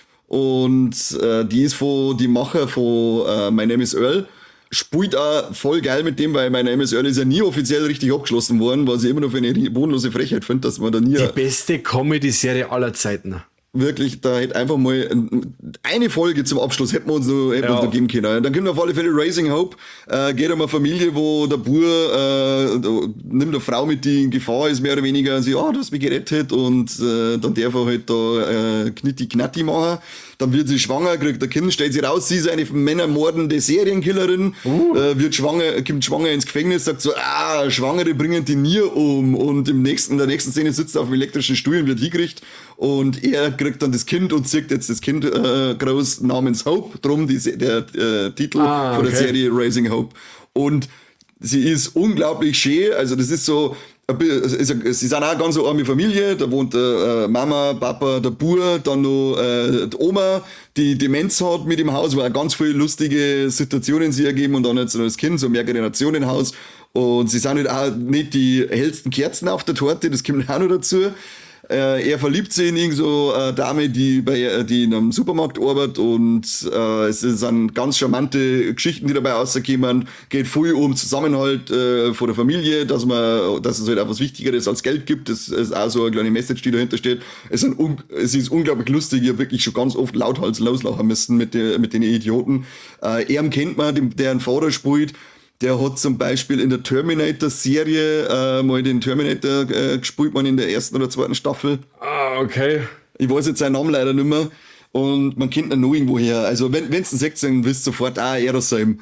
und äh, die ist von die Macher von äh, My Name is Earl. Spielt auch voll geil mit dem, weil My Name is Earl ist ja nie offiziell richtig abgeschlossen worden, was ich immer noch für eine bodenlose Frechheit finde, dass man da nie... Die beste Comedy-Serie aller Zeiten. Wirklich, da hätte einfach mal eine Folge zum Abschluss hätten wir uns noch, hätten wir Ja. uns noch geben können. Dann kommt auf alle Fälle Raising Hope. Äh, geht um eine Familie, wo der Bub äh, da nimmt eine Frau mit, die in Gefahr ist, mehr oder weniger. Und sie, ah, du hast mich gerettet. Und äh, dann darf er halt da äh, Knitti-Knatti machen. Dann wird sie schwanger, kriegt ein Kind, stellt sie raus, sie ist eine männermordende Serienkillerin, uh. äh, wird schwanger, kommt schwanger ins Gefängnis, sagt so, ah, Schwangere bringen die nie um. Und im nächsten, in der nächsten Szene sitzt er auf dem elektrischen Stuhl und wird hingekriegt. Und er kriegt dann das Kind und zieht jetzt das Kind äh, groß namens Hope, drum die, der äh, Titel ah, von der okay. Serie Raising Hope. Und sie ist unglaublich schön, also das ist so, sie sind auch eine ganz so arme Familie, da wohnt äh, Mama, Papa, der Bub, dann noch äh, die Oma, die Demenz hat mit im Haus, wo auch ganz viele lustige Situationen sie ergeben und dann jetzt noch das Kind, so ein Mehrgenerationenhaus. Und sie sind halt auch nicht die hellsten Kerzen auf der Torte, das kommt auch noch dazu. Äh, er verliebt sich in irgend so eine Dame, die bei die in einem Supermarkt arbeitet und äh, es sind ganz charmante Geschichten, die dabei rauskommen. Geht viel um Zusammenhalt äh, von der Familie, dass man, dass es halt auch was Wichtigeres als Geld gibt. Das ist auch so eine kleine Message, die dahinter steht. Es, sind un, es ist unglaublich lustig. Ich habe wirklich schon ganz oft lauthals loslachen müssen mit, der, mit den Idioten. Äh, er kennt man, dem, der einen Vater spielt. Der hat zum Beispiel in der Terminator-Serie äh, mal den Terminator äh, gespielt, man in der ersten oder zweiten Staffel. Ah, okay. Ich weiß jetzt seinen Namen leider nicht mehr. Und man kennt ihn noch irgendwo her. Also wenn wenn's einen seht, dann wisst sofort, ah, er das sein.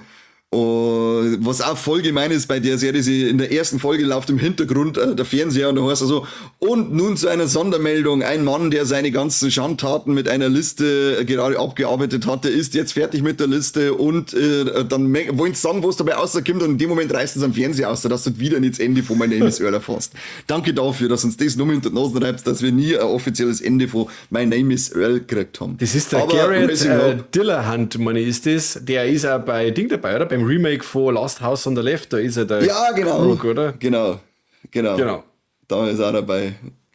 Und was auch voll gemein ist bei der Serie, sie in der ersten Folge läuft im Hintergrund äh, der Fernseher und da heißt er so, und nun zu einer Sondermeldung, ein Mann, der seine ganzen Schandtaten mit einer Liste äh, gerade abgearbeitet hatte, ist jetzt fertig mit der Liste und äh, dann wollen sie sagen, was dabei rauskommt und in dem Moment reißt es am Fernseher aus, dass du wieder nicht das Ende von My Name is Earl erfasst. Danke dafür, dass uns das nur hinter die Nase reibt, dass wir nie ein offizielles Ende von My Name is Earl gekriegt haben. Das ist der Aber Garrett Raising äh, Hope- Dillahunt, meine ist das. Der ist auch bei Ding dabei, oder? Beim Remake von Last House on the Left, da ist er der Ja, genau. Rook, oder? Genau, genau. Genau. Da ist er dabei.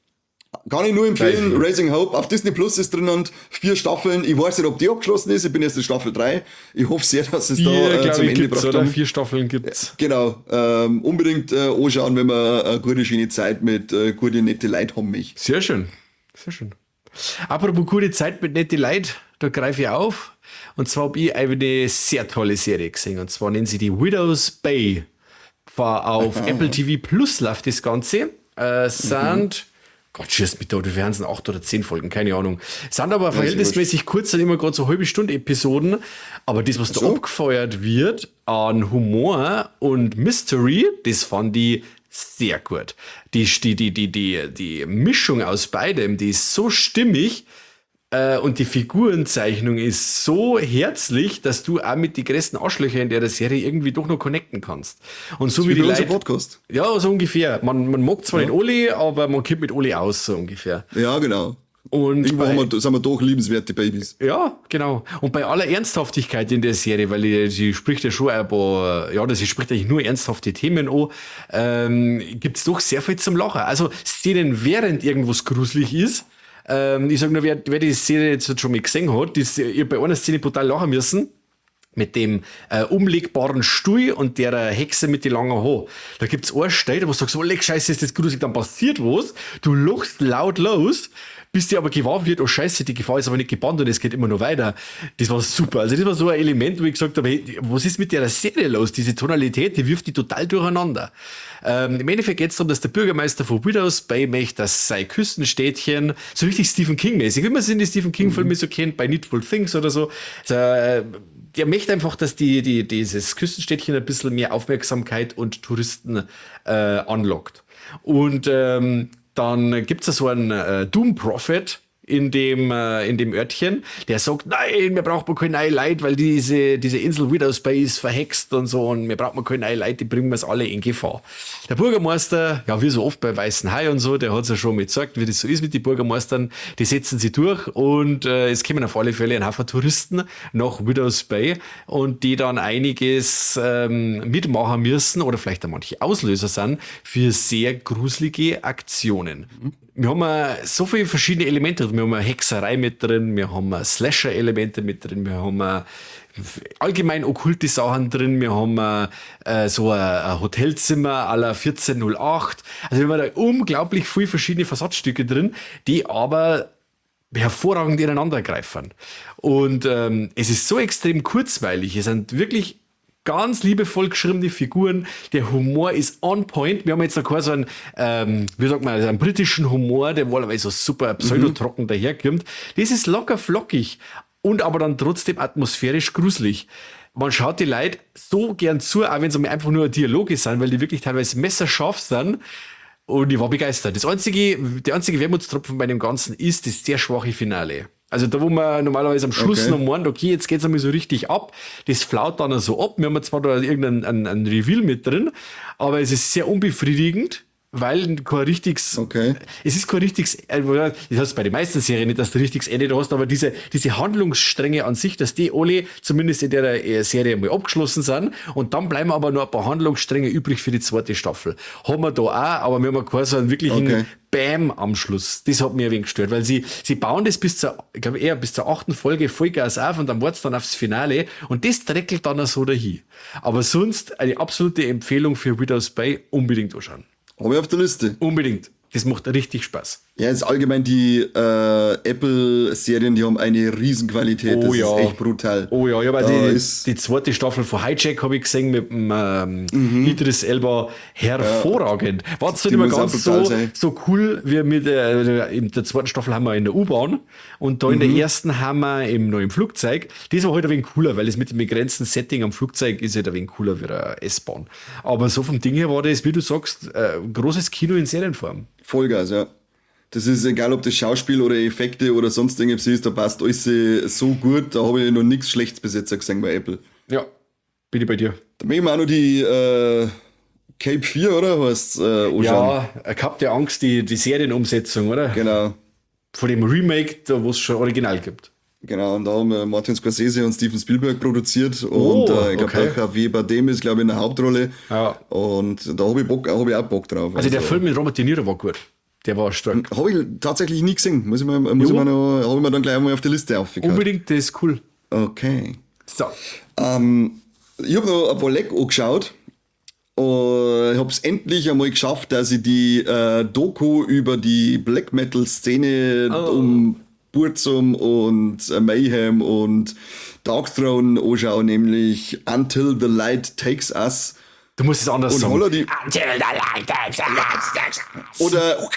Kann ich nur empfehlen, Geil. Raising Hope. Auf Disney Plus ist drin und vier Staffeln. Ich weiß nicht, ob die abgeschlossen ist. Ich bin jetzt in Staffel drei. Ich hoffe sehr, dass es Vier, da äh, glaube zum ich, Ende gibt's, gebracht oder? haben. Vier Staffeln gibt's. Genau. Ähm, unbedingt äh, anschauen, wenn wir eine gute, schöne Zeit mit äh, gute, nette Leute haben. Mich. Sehr schön. Sehr schön. Apropos gute Zeit mit nette Leute, da greife ich auf. Und zwar habe ich eine sehr tolle Serie gesehen. Und zwar nennen sie die Widow's Bay. War auf Apple T V Plus läuft das Ganze. Äh, sind, Gott, schießt mich da, wie werden es acht oder zehn Folgen, keine Ahnung. Sind aber verhältnismäßig kurz, sind immer gerade so halbe Stunde Episoden. Aber das, was da so. abgefeuert wird an Humor und Mystery, das fand ich sehr gut. Die, die, die, die, die, die Mischung aus beidem, die ist so stimmig äh, und die Figurenzeichnung ist so herzlich, dass du auch mit den größten Arschlöchern in der Serie irgendwie doch noch connecten kannst. Und so wie die Wie unser Leute, Podcast. ja, so ungefähr. Man, man mag zwar Ja. nicht Oli, aber man kommt mit Oli aus, so ungefähr. Ja, genau. Und Irgendwo bei- haben wir, sind wir doch liebenswerte Babys. ja, genau. Und bei aller Ernsthaftigkeit in der Serie, weil die, sie spricht ja schon aber, ja, sie spricht eigentlich nur ernsthafte Themen an, ähm, gibt es doch sehr viel zum Lachen. Also Szenen, während irgendwas gruselig ist, ähm, ich sage nur, wer, wer die Serie jetzt schon mal gesehen hat, das, ich hab bei einer Szene brutal lachen müssen. Mit dem äh, umlegbaren Stuhl und der äh, Hexe mit den langen Haaren. Da gibt's eine Stelle, wo du sagst, oh, leck, scheiße, ist das gruselig, dann passiert was. Du lachst laut los, bis dir aber gewahr wird, oh scheiße, die Gefahr ist aber nicht gebannt und es geht immer noch weiter. Das war super. Also das war so ein Element, wo ich gesagt habe, hey, was ist mit der Serie los? Diese Tonalität, die wirft die total durcheinander. Ähm, Im Endeffekt geht es darum, dass der Bürgermeister von Widow's Bay möchte, dass sein Küstenstädtchen so richtig Stephen King-mäßig, wie man es in die Stephen King-Filme so kennt, bei Needful Things oder so, also, äh, der möchte einfach, dass die, die, dieses Küstenstädtchen ein bisschen mehr Aufmerksamkeit und Touristen äh, anlockt. Und ähm, dann gibt es so einen äh, Doom Prophet in dem, äh, in dem Örtchen, der sagt, nein, wir brauchen keine neue Leute, weil diese, diese Insel Widow's Bay ist verhext und so und wir brauchen keine neue Leute, die bringen wir alle in Gefahr. Der Bürgermeister, ja wie so oft bei Weißen Hai und so, der hat es ja schon mal gesagt, wie das so ist mit den Bürgermeistern, die setzen sie durch und äh, es kommen auf alle Fälle ein Haufen Touristen nach Widow's Bay und die dann einiges ähm, mitmachen müssen oder vielleicht auch manche Auslöser sind für sehr gruselige Aktionen. Mhm. Wir haben äh, so viele verschiedene Elemente drin. Wir haben eine Hexerei mit drin, wir haben äh, Slasher-Elemente mit drin, wir haben äh, allgemein okkulte Sachen drin, wir haben äh, so ein, ein Hotelzimmer à la vierzehn null acht. Also wir haben da unglaublich viele verschiedene Versatzstücke drin, die aber hervorragend ineinander greifen. Und ähm, es ist so extrem kurzweilig. Es sind wirklich ganz liebevoll geschriebene Figuren. Der Humor ist on point. Wir haben jetzt noch so einen, ähm, wie sagt man, also einen britischen Humor, der wohl so super pseudotrocken mhm. daherkommt. Das ist locker flockig und aber dann trotzdem atmosphärisch gruselig. Man schaut die Leute so gern zu, auch wenn es einfach nur Dialoge sind, weil die wirklich teilweise messerscharf sind. Und ich war begeistert. Das einzige, der einzige Wermutstropfen bei dem Ganzen ist das sehr schwache Finale. Also da, wo man normalerweise am Schluss okay. noch meint, okay, jetzt geht's einmal so richtig ab, das flaut dann so ab. Wir haben zwar da irgendeinen einen, einen Reveal mit drin, aber es ist sehr unbefriedigend, weil kein richtiges, okay. es ist kein richtiges, das heißt bei den meisten Serien nicht, dass du ein richtiges Ende da hast, aber diese, diese Handlungsstränge an sich, dass die alle zumindest in der Serie mal abgeschlossen sind und dann bleiben aber noch ein paar Handlungsstränge übrig für die zweite Staffel. Haben wir da auch, aber wir haben keinen so einen wirklichen okay. Bam am Schluss. Das hat mir ein wenig gestört, weil sie, sie bauen das bis zur, ich glaube eher bis zur achten Folge Vollgas auf und dann wartet es dann aufs Finale und das dreckelt dann so dahin. Aber sonst eine absolute Empfehlung für Widow's Bay, unbedingt anschauen. Habe ich auf der Liste. Unbedingt. Das macht richtig Spaß. Ja, jetzt allgemein die äh, Apple-Serien, die haben eine Riesenqualität. Oh das ja. ist echt brutal. Oh ja, ich habe Da die, ist- die zweite Staffel von Hijack habe ich gesehen mit dem ähm, Idris Elba. Hervorragend. War zwar Die nicht mehr muss ganz auch brutal so, sein. so cool wie mit der, in der zweiten Staffel haben wir in der U-Bahn und da in der ersten haben wir im neuen Flugzeug. Das war halt ein wenig cooler, weil das mit dem begrenzten Setting am Flugzeug ist halt ein wenig cooler wie der S-Bahn. Aber so vom Ding her war das, wie du sagst, äh, großes Kino in Serienform. Vollgas, ja. Das ist egal, ob das Schauspiel oder Effekte oder sonst irgendwas ist, da passt alles so gut. Da habe ich noch nichts Schlechtes bis jetzt gesehen bei Apple. Ja, bin ich bei dir. Da möchten wir auch noch die äh, Cape vier, oder? Heißt, äh, anschauen. Ja, ich hab der Angst, die, die Serienumsetzung, oder? Genau. Von dem Remake, da wo es schon original gibt. Genau, und da haben wir Martin Scorsese und Steven Spielberg produziert. Oh, und äh, ich glaube, okay. auch Javier Bardem ist, glaube ich, in der Hauptrolle. Ja. Und da habe ich, Bock, hab ich auch Bock drauf. Also der Film mit Robert De Niro war gut. Der war stark. Habe ich tatsächlich nie gesehen. Muss ich mir, muss ich mir noch, habe ich mir dann gleich mal auf die Liste aufgehauen. Unbedingt, das ist cool. Okay. So. Ähm, ich habe noch ein paar Leck angeschaut. Und ich habe es endlich einmal geschafft, dass ich die äh, Doku über die Black Metal Szene Oh. um Burzum und äh, Mayhem und Darkthrone anschaue, nämlich Until the Light Takes Us. Du musst es anders Und sagen. holla die. Until the light takes us. Oder.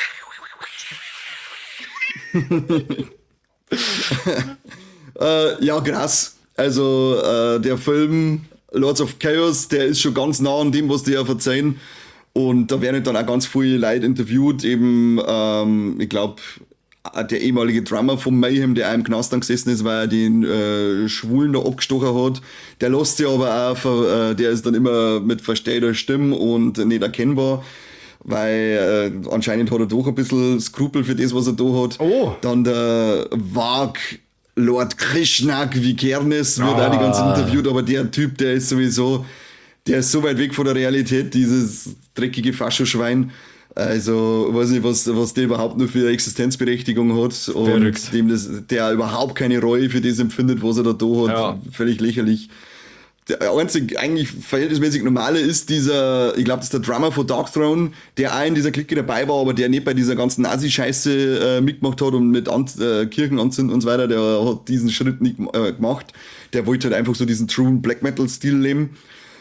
äh, ja, krass. Also, äh, der Film Lords of Chaos, der ist schon ganz nah an dem, was die ja verzeihen. Und da werden dann auch ganz viele Leute interviewt. Eben, ähm, ich glaube, der ehemalige Drummer von Mayhem, der auch im Knast dann gesessen ist, weil er den äh, Schwulen da abgestochen hat. Der lässt sich aber auch, äh, der ist dann immer mit verstellter Stimme und nicht erkennbar. Weil äh, anscheinend hat er doch ein bisschen Skrupel für das, was er da hat. Oh. Dann der Vag Lord Krishna Vikernes wird Ah. auch die ganze Zeit interviewt, aber der Typ, der ist sowieso, der ist so weit weg von der Realität, dieses dreckige Faschoschwein. Also, weiß nicht, was, was der überhaupt nur für Existenzberechtigung hat. Und Verrückt. dem das, der überhaupt keine Reue für das empfindet, was er da da hat. Ja. Völlig lächerlich. Der einzig eigentlich verhältnismäßig normale ist dieser, ich glaube, das ist der Drummer von Darkthrone, der auch in dieser Clique dabei war, aber der nicht bei dieser ganzen Nazi-Scheiße äh, mitgemacht hat und mit An äh, Kirchen anzünden und so weiter, der hat diesen Schritt nicht äh, gemacht. Der wollte halt einfach so diesen true Black Metal-Stil leben.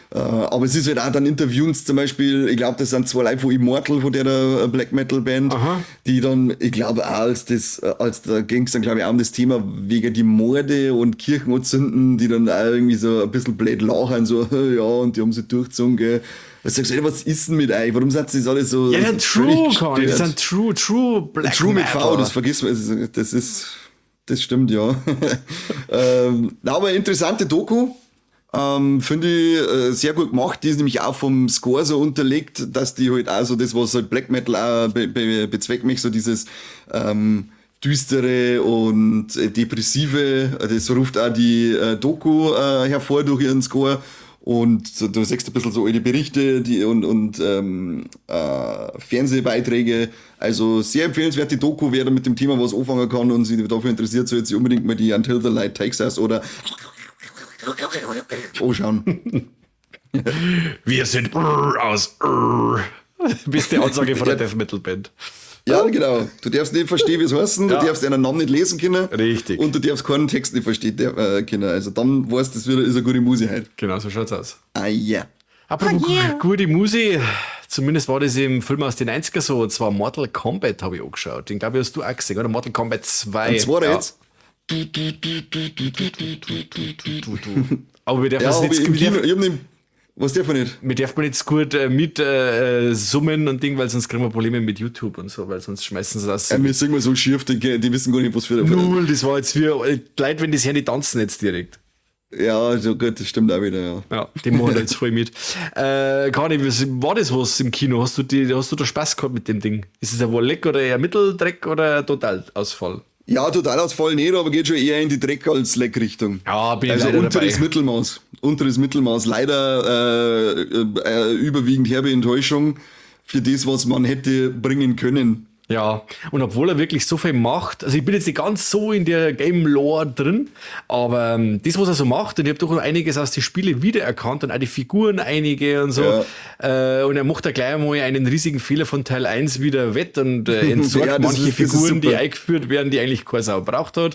Äh, aber es ist halt auch dann Interviews zum Beispiel, ich glaube, das sind zwei Leute von Immortal, von der der Black Metal Band, Aha. die dann, ich glaube auch als das, als da ging es dann glaube ich auch um das Thema wegen die Morde und Kirchenanzünden, die dann auch irgendwie so ein bisschen blöd lachen, so, ja, und die haben sie durchgezogen, gell. Was sagst du, ey, was ist denn mit euch? Warum sind das alle so. Ja, so true, Conny, das sind true, true Black True mit Metal. V, das vergisst man, das ist, das stimmt, ja. ähm, aber interessante Doku. Ähm, Finde ich äh, sehr gut gemacht. Die ist nämlich auch vom Score so unterlegt, dass die halt auch so das, was halt Black Metal auch be be bezweckt mich, so dieses ähm, düstere und äh, depressive, das ruft auch die äh, Doku äh, hervor durch ihren Score. Und so, du siehst ein bisschen so alte Berichte die, und, und ähm, äh, Fernsehbeiträge. Also sehr empfehlenswert, die Doku, wer da mit dem Thema was anfangen kann und sich dafür interessiert, soll jetzt unbedingt mal die Until the Light Takes Us oder oh, schauen. Wir sind brrr aus brrr. Bist die Ansage von der Death Metal Band. Ja, genau. Du darfst nicht verstehen, wie es heißen, du Ja. darfst einen Namen nicht lesen können. Richtig. Und du darfst keinen Text nicht verstehen äh, können. Also dann weißt du, das wieder ist eine gute Musik halt. Genau, so schaut's aus. Ah ja. Apropos gute Musik, zumindest war das im Film aus den neunziger so, und zwar Mortal Kombat habe ich angeschaut. Den glaube ich hast du auch gesehen, oder? Mortal Kombat zwei. Und zwar ja. jetzt. Aber wir dürfen Ja, es aber nicht, im wir Kino, dürfen, ich hab nicht, was darf man nicht? wir dürfen nicht gut äh, mit äh, summen und Ding, weil sonst kriegen wir Probleme mit YouTube und so, weil sonst schmeißen sie das. Ja, wir sind mal so schief, die, die wissen gar nicht, was für Null, das war jetzt wie, äh, die Leute, wenn die sehen, die tanzen jetzt direkt. Ja, so gut, das stimmt auch wieder, ja. Ja, die machen da jetzt voll mit. Äh, Kani, was war das was im Kino? Hast du, die, hast du da Spaß gehabt mit dem Ding? Ist es ein Wolleck oder eher Mitteldreck oder ein Totalausfall? Ja, Totalausfall nicht, aber geht schon eher in die Dreck- als Leck-Richtung. Ja, bin ich Also leider unteres dabei. Mittelmaß. Unteres Mittelmaß. Leider äh, äh, überwiegend herbe Enttäuschung für das, was man hätte bringen können. Ja, und obwohl er wirklich so viel macht, also ich bin jetzt nicht ganz so in der Game-Lore drin, aber ähm, das, was er so macht, und ich habe doch noch einiges aus den Spielen wiedererkannt und auch die Figuren einige und so. Ja. Äh, und er macht da gleich einmal einen riesigen Fehler von Teil eins wieder wett und äh, entsorgt Ja, das manche ist- das ist Figuren, die super. eingeführt werden, die eigentlich keine Sau braucht hat.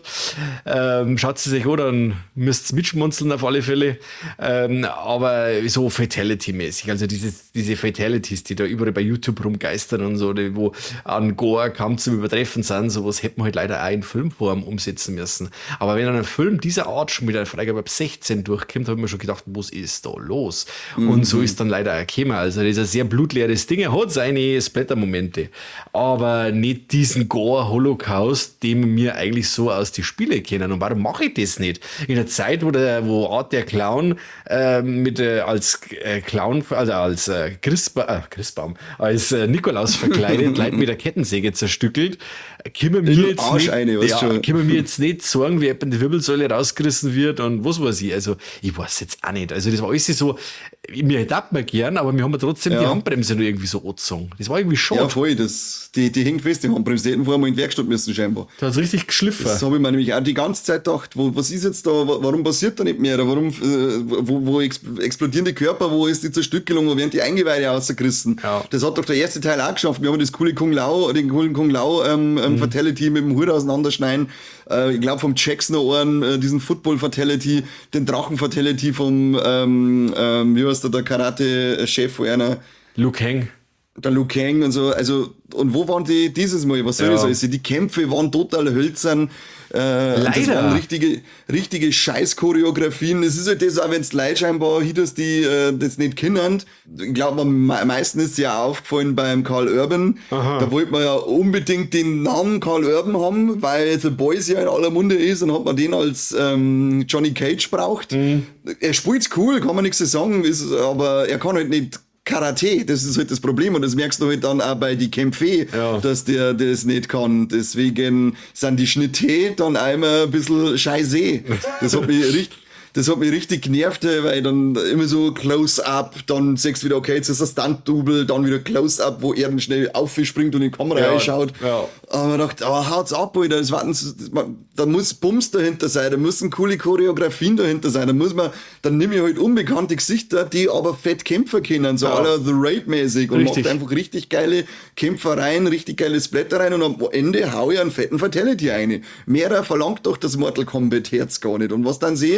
Ähm, schaut sie sich an, dann müsst ihr mitschmunzeln auf alle Fälle. Ähm, aber so Fatality-mäßig, also dieses, diese Fatalities, die da überall bei YouTube rumgeistern und so, die, wo an Gore kaum zum Übertreffen sind, sowas hätte man halt leider auch in Filmform umsetzen müssen. Aber wenn ein Film dieser Art schon mit einer Freigabe ab sechzehn durchkommt, habe ich mir schon gedacht, was ist da los? Mhm. Und so ist dann leider auch gekommen. Also das ist ein sehr blutleeres Ding. Er hat seine Splatter-Momente, aber nicht diesen Gore-Holocaust, den wir eigentlich so aus den Spielen kennen. Und warum mache ich das nicht? In der Zeit, wo, der, wo Art der Clown äh, mit, äh, als äh, Clown, also als äh, Christba äh, Christbaum, als äh, Nikolaus verkleidet, Leute mit der Kettensäge zerstückelt, können wir mir den jetzt Arsch nicht, eine, weißt ja, schon. können wir mir jetzt nicht sagen, wie jemand die Wirbelsäule rausgerissen wird und was weiß ich. Also, ich weiß jetzt auch nicht. Also, das war alles so, mir hätte mir gern, aber wir haben ja trotzdem Ja. die Handbremse noch irgendwie so angezogen. Das war irgendwie schade. Ja, voll. Das, die, die hängt fest, die Handbremse. Die hätten vorher mal in die Werkstatt müssen, scheinbar. Da hat es richtig geschliffen. Das habe ich mir nämlich auch die ganze Zeit gedacht, wo, was ist jetzt da, wa- warum passiert da nicht mehr? Oder warum, äh, wo, wo ex explodieren die Körper, wo ist die Zerstückelung, wo werden die Eingeweide rausgerissen? Ja. Das hat doch der erste Teil auch geschafft. Wir haben das coole Kung Lao, den coolen Kung Lao ähm, ähm, Fatality mit dem Hut auseinanderschneiden. Äh, ich glaube vom Jackson Ohren, äh, diesen Football Fatality, den Drachen Fatality vom, ähm, ähm, wie heißt der, der Karate-Chef einer, Luke Hang. der Liu Kang und so, also, und wo waren die dieses Mal? Was soll Ja. das alles? Die Kämpfe waren total hölzern. Äh, Das Leider. waren richtige, richtige Scheiß-Choreografien. Es ist halt das, auch wenn es Leute scheinbar hitters, die äh, das nicht kennen. Ich glaube, am me- meisten ist ja aufgefallen beim Karl Urban. Aha. Da wollte man ja unbedingt den Namen Karl Urban haben, weil The Boys ja in aller Munde ist und hat man den als ähm, Johnny Cage braucht. Mhm. Er spielt's cool, kann man nichts sagen, ist, aber er kann halt nicht Karate, das ist halt das Problem und das merkst du halt dann auch bei die Kämpfe, Ja. dass der das nicht kann. Deswegen sind die Schnitte dann einmal ein bisschen scheiße. Das hat mich richtig, das hat mich richtig genervt, weil dann immer so Close-Up, dann siehst du wieder, okay, jetzt ist das Stunt-Double, dann wieder Close-Up, wo er dann schnell aufspringt und in die Kamera Ja, reinschaut. ja. Aber ich dachte, oh, haut's ab, Alter, das warten, das- da muss Bums dahinter sein, da müssen coole Choreografien dahinter sein, da muss man, dann nehme ich halt unbekannte Gesichter, die aber fett Kämpfer kennen, so Ja. aller The Raid-mäßig und Richtig. macht einfach richtig geile Kämpfereien, richtig geile Splattereien und am Ende hau ich einen fetten Fatality rein. Mehrer verlangt doch das Mortal Kombat Herz gar nicht. Und was dann sehe, ja,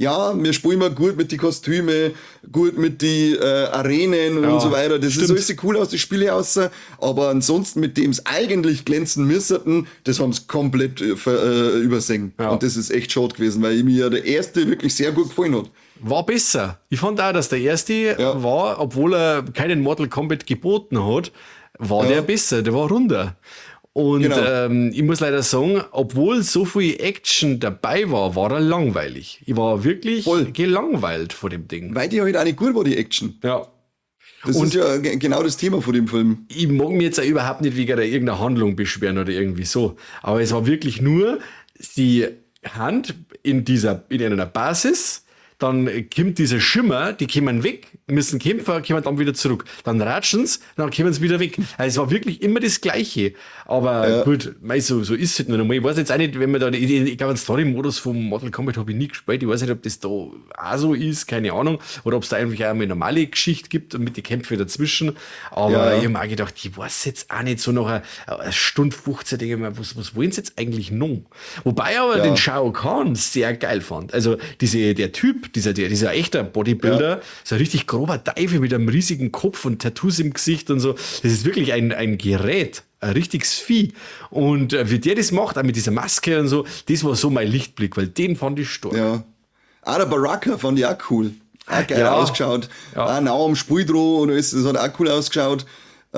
ja, wir spielen mal gut mit den Kostüme, gut mit den äh, Arenen Ja, und so weiter. Das stimmt. ist alles cool aus, die Spiele aus. Aber ansonsten, mit dem es eigentlich glänzen müssten, das haben sie komplett äh, ver, äh, übersehen. Ja. Und das ist echt schade gewesen, weil mir der erste wirklich sehr gut gefallen hat. War besser. Ich fand auch, dass der erste Ja. war, obwohl er keinen Mortal Kombat geboten hat, war Ja. der besser, der war runder. Und Genau. ähm, ich muss leider sagen, obwohl so viel Action dabei war, war er langweilig. Ich war wirklich Voll. gelangweilt vor dem Ding. Weil die halt auch nicht gut war, die Action. Ja. Das Und- ist ja ge- genau das Thema von dem Film. Ich mag mich jetzt auch überhaupt nicht wegen der irgendeiner Handlung beschweren oder irgendwie so. Aber es war wirklich nur die Hand in dieser, in einer Basis, dann kommt dieser Schimmer, die kommen weg, müssen kämpfen, kommen dann wieder zurück. Dann ratschen sie, dann kommen sie wieder weg. Also es war wirklich immer das Gleiche. Aber Ja. gut, mei, so, so ist es halt nur normal. Ich weiß jetzt auch nicht, wenn man da, ich, ich glaube, den Story-Modus vom Mortal Kombat habe ich nie gespielt. Ich weiß nicht, ob das da auch so ist, keine Ahnung. Oder ob es da einfach auch eine normale Geschichte gibt und mit den Kämpfen dazwischen. Aber Ja, ja. ich habe mir auch gedacht, ich weiß jetzt auch nicht so nach einer, einer Stunde fünfzehn, denke ich mir, was, was wollen sie jetzt eigentlich noch? Wobei ich aber Ja. den Shao Kahn sehr geil fand. Also diese, der Typ, dieser, der, dieser echter Bodybuilder, so ein richtig grober Teufel mit einem riesigen Kopf und Tattoos im Gesicht und so. Das ist wirklich ein, ein Gerät. Ein richtiges Vieh. Und äh, wie der das macht, auch mit dieser Maske und so, das war so mein Lichtblick, weil den fand ich stark. Ja. Auch der Baraka fand ich auch cool. Auch geil Ja. ausgeschaut. Ja. Auch nah am Spiel dran und alles, das hat auch cool ausgeschaut.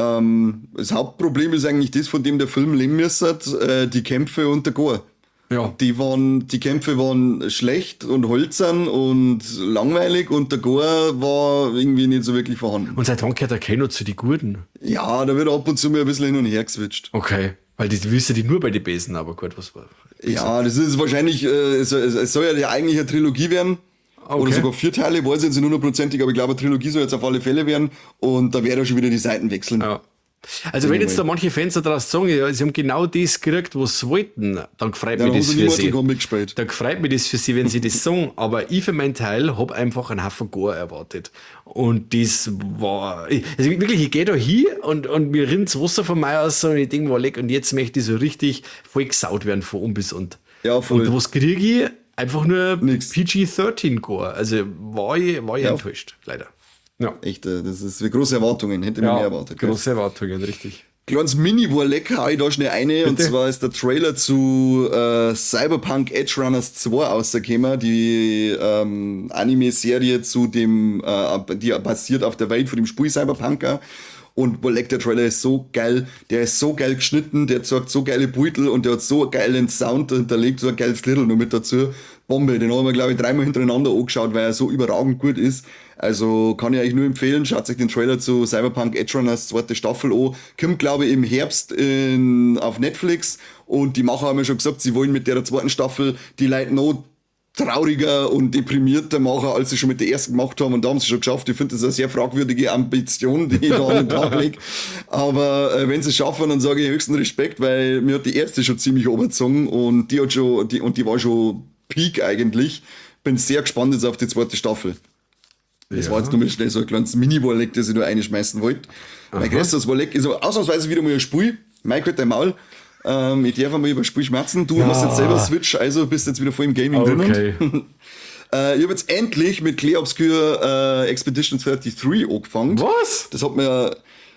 Ähm, das Hauptproblem ist eigentlich das, von dem der Film leben müsste, äh, die Kämpfe und der Gore. Ja. Die, waren, die Kämpfe waren schlecht und hölzern und langweilig und der Gore war irgendwie nicht so wirklich vorhanden. Und seit wann gehört der Kano zu den Gurten? Ja, da wird ab und zu mal ein bisschen hin und her geswitcht. Okay. Weil die wissen die nur bei den Besen, aber gut, was war. Ja, das ist wahrscheinlich, äh, es, es es soll ja eigentlich eine Trilogie werden. Okay. Oder sogar vier Teile, weiß ich jetzt nicht hundertprozentig, aber ich glaube, eine Trilogie soll jetzt auf alle Fälle werden. Und da werde ich schon wieder die Seiten wechseln. Ja. Also wenn jetzt da manche Fans da draus sagen, ja, sie haben genau das gekriegt, was sie wollten, dann freut Ja, mich dann haben das sie nie für Mortal sie. Kombat gespielt. Dann freut mich das für sie, wenn sie das sagen. Aber ich für meinen Teil habe einfach einen Haufen Gore erwartet. Und das war... ich- Also wirklich, ich gehe da hin und, und mir rinnt das Wasser von mir aus und ich denke mal, leck, und jetzt möchte ich so richtig voll gesaut werden von um bis und. Ja, voll. Und was kriege ich? Einfach nur Nix. P G dreizehn Gore. Also war ich, war ich Ja. enttäuscht, leider. Ja, Echt, äh, das ist für große Erwartungen, hätte man mehr erwartet. gell? große Erwartungen, richtig. Kleines Mini-Warleck hau ich da schnell eine. Und zwar ist der Trailer zu äh, Cyberpunk Edge Runners zwei rausgekommen. Die ähm, Anime-Serie zu dem, äh, die basiert auf der Welt von dem Spiel Cyberpunker. Und Warleck, der Trailer ist so geil. Der ist so geil geschnitten, der zeigt so geile Beutel und der hat so einen geilen Sound hinterlegt, so ein geiles Little noch mit dazu. Bombe, den haben wir, glaube ich, dreimal hintereinander angeschaut, weil er so überragend gut ist. Also kann ich euch nur empfehlen, schaut euch den Trailer zu Cyberpunk Edge Runners zweite Staffel an. Kommt, glaube ich, im Herbst in, auf Netflix und die Macher haben ja schon gesagt, sie wollen mit der zweiten Staffel die Leute noch trauriger und deprimierter machen, als sie schon mit der ersten gemacht haben und da haben sie schon geschafft. Ich finde das eine sehr fragwürdige Ambition, die ich da an den Tag lege. Aber äh, wenn sie es schaffen, dann sage ich höchsten Respekt, weil mir hat die erste schon ziemlich oberzogen und die hat schon, die, und die war schon Peak eigentlich. Bin sehr gespannt jetzt auf die zweite Staffel. Das Ja. war jetzt nur mal schnell so ein kleines Mini-Warleck, das ich nur einschmeißen wollte. Mein größtes Warleck ist aber ausnahmsweise wieder mal ein Spiel. Michael, dein Maul. Ähm, ich darf einmal über Spiel schmerzen. Du hast jetzt selber Switch, also bist jetzt wieder voll im Gaming drin. Okay. Äh, ich habe jetzt endlich mit Clear Obscure äh, Expedition dreiunddreißig angefangen. Was? Das hat mir,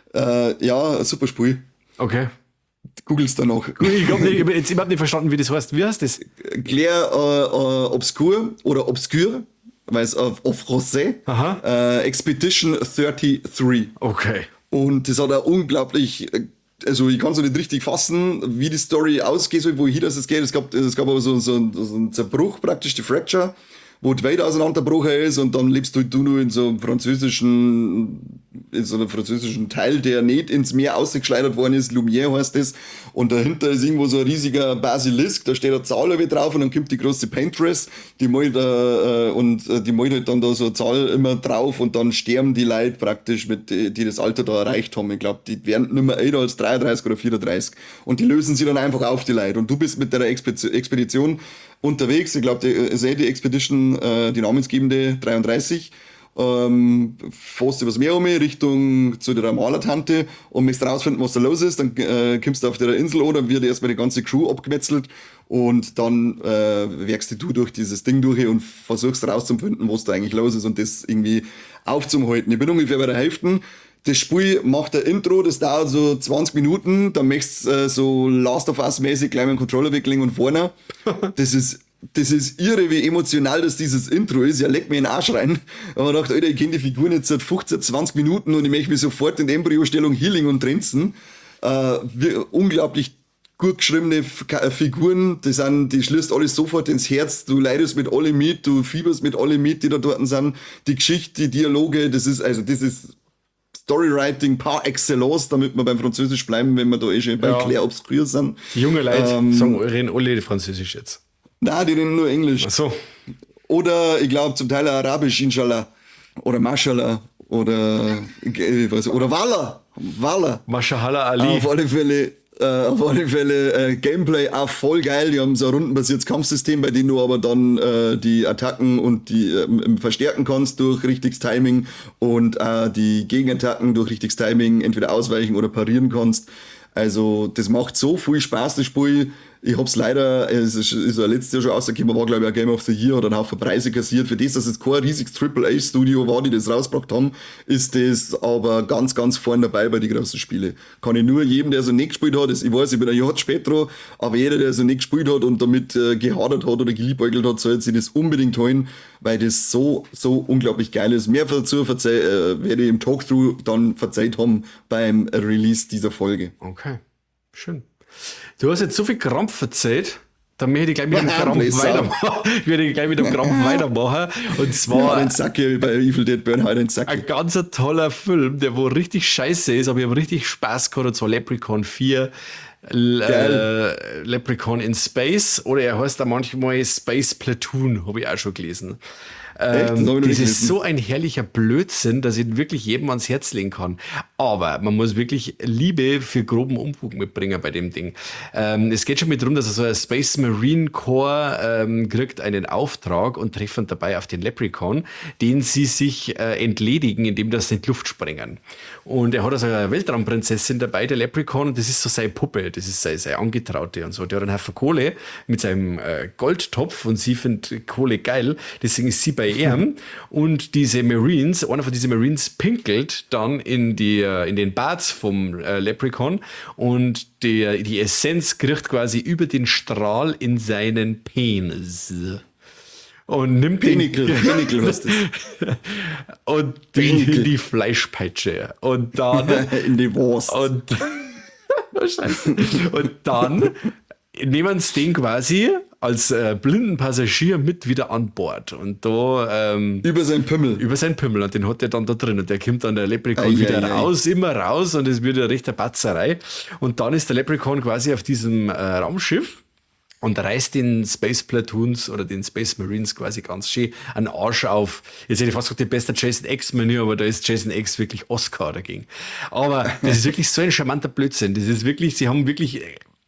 äh, ja, ein super Spiel. Okay. Googles da noch. Ich habe nicht, ich hab jetzt überhaupt nicht verstanden, wie das heißt. Wie heißt das? Claire äh, äh, Obscure oder Obscure, weil es auf, auf Français, Aha. äh, Expedition dreiunddreißig. Okay. Und das hat er unglaublich, äh, also ich kann es nicht richtig fassen, wie die Story ausgeht, so, wohin das geht. Es gab, es gab aber so, so, so einen Zerbruch praktisch, die Fracture, wo die Welt auseinanderbrochen ist und dann lebst du, du nur in so einem französischen, in so einem französischen Teil, der nicht ins Meer ausgeschleudert worden ist, Lumière heißt das, und dahinter ist irgendwo so ein riesiger Basilisk, da steht eine Zahl irgendwie drauf und dann kommt die große Paintress, die malt, äh, und äh, die malt halt dann da so eine Zahl immer drauf und dann sterben die Leute praktisch, mit, die, die das Alter da erreicht haben. Ich glaube, die werden nicht mehr älter als dreiunddreißig oder vierunddreißig und die lösen sie dann einfach auf, die Leute. Und du bist mit der Expedition, Expedition unterwegs, ich glaube, die ist eh die Expedition, äh, die namensgebende dreiunddreißig. ähm, fährst übers Meer um Richtung zu der Malertante und möchtest rausfinden, was da los ist. Dann äh, kommst du auf der Insel an, dann wird erstmal die ganze Crew abgemetzelt und dann äh, werkst du durch dieses Ding durch und versuchst rauszufinden, was da eigentlich los ist und das irgendwie aufzuhalten. Ich bin ungefähr bei der Hälfte. Das Spiel macht ein Intro, das dauert so zwanzig Minuten, dann möchtest du äh, so Last of Us mäßig gleich mit dem Controller weglegen und vorne. Das ist, das ist irre, wie emotional das dieses Intro ist. Ja, leck mir in den Arsch rein. Aber ich dachte, Alter, ich kenne die Figuren jetzt seit fünfzehn, zwanzig Minuten und ich möchte mich sofort in die Embryostellung Healing und Trenzen. Äh, wie, unglaublich gut geschriebene F- Figuren, die sind, die schließt alles sofort ins Herz. Du leidest mit alle mit, du fieberst mit alle mit, die da dort sind. Die Geschichte, die Dialoge, das ist, also, das ist Storywriting par excellence, damit wir beim Französisch bleiben, wenn wir da eh schon bei Ja. Claire Obscur sind. Die junge Leute Ähm, sagen, reden alle Französisch jetzt. Nein, die reden nur Englisch. Ach so. Oder, ich glaube, zum Teil auch Arabisch, Inshallah. Oder Mashallah. Oder, ich weiß, oder Walla. Walla. Mashallah Ali. Auf alle Fälle, äh, auf alle Fälle äh, Gameplay auch voll geil. Die haben so ein rundenbasiertes Kampfsystem, bei dem du aber dann äh, die Attacken und die äh, verstärken kannst durch richtiges Timing und äh, die Gegenattacken durch richtiges Timing entweder ausweichen oder parieren kannst. Also das macht so viel Spaß, das Spiel. Ich hab's leider, es ist, ist ja letztes Jahr schon rausgekommen, war glaube ich ein Game of the Year oder einen Haufen Preise kassiert. Für das, dass es kein riesiges Triple A Studio war, die das rausgebracht haben, ist das aber ganz, ganz vorne dabei bei den großen Spielen. Kann ich nur jedem, der so nicht gespielt hat, das, ich weiß, ich bin ein Jahr spät dran, aber jeder, der so nicht gespielt hat und damit äh, gehadert hat oder geliebäugelt hat, sollte sich das unbedingt holen, weil das so, so unglaublich geil ist. Mehr dazu verzeih, äh, werde ich im Talkthrough dann verzeiht haben beim Release dieser Folge. Okay, schön. Du hast jetzt so viel Krampf erzählt, dann möchte ich gleich mit dem Ja, Krampf Bläser. weitermachen. Ich werde gleich mit dem Krampf weitermachen. Und Ja, zwar den Sack hier bei Evil Dead Burn halt den Sack. ein ganz toller Film, der wo richtig scheiße ist, aber ich habe richtig Spaß gehabt, und zwar Leprechaun vier. L- äh, Leprechaun in Space, oder er heißt da manchmal Space Platoon, habe ich auch schon gelesen. Echt? Das hab ich Ähm, noch das nicht ist gelesen. so ein herrlicher Blödsinn, dass ich ihn wirklich jedem ans Herz legen kann. Aber man muss wirklich Liebe für groben Unfug mitbringen bei dem Ding. Ähm, es geht schon mit darum, dass er so ein Space Marine Corps ähm, kriegt einen Auftrag und treffen dabei auf den Leprechaun, den sie sich äh, entledigen, indem das sie in die Luft sprengen. Und er hat also eine Weltraumprinzessin dabei, der Leprechaun, und das ist so seine Puppe, das ist seine, seine Angetraute und so. Der hat einen Haufen Kohle mit seinem äh, Goldtopf und sie findet Kohle geil, deswegen ist sie bei ihm. Und diese Marines, einer von diesen Marines pinkelt dann in, die, äh, in den Bart vom äh, Leprechaun und der, die Essenz kriegt quasi über den Strahl in seinen Penis. Und nimmt Penikel, den, Penikel heißt das. und die, Penikel. die Fleischpeitsche. Und dann In die Wurst. und, oh, Scheiße. Und dann nehmen sie den quasi als äh, blinden Passagier mit wieder an Bord. Und da ähm, Über sein Pimmel. über seinen Pimmel. Und den hat er dann da drin. Und der kommt dann der Leprechaun Ei, wieder ei, ei. raus, immer raus. Und es wird eine rechte Batzerei. Und dann ist der Leprechaun quasi auf diesem äh, Raumschiff und reißt den Space Platoons oder den Space Marines quasi ganz schön einen Arsch auf. Jetzt hätte ich fast gesagt, der beste Jason X-Menü, aber da ist Jason X wirklich Oscar dagegen. Aber das ist wirklich so ein charmanter Blödsinn. Das ist wirklich, sie haben wirklich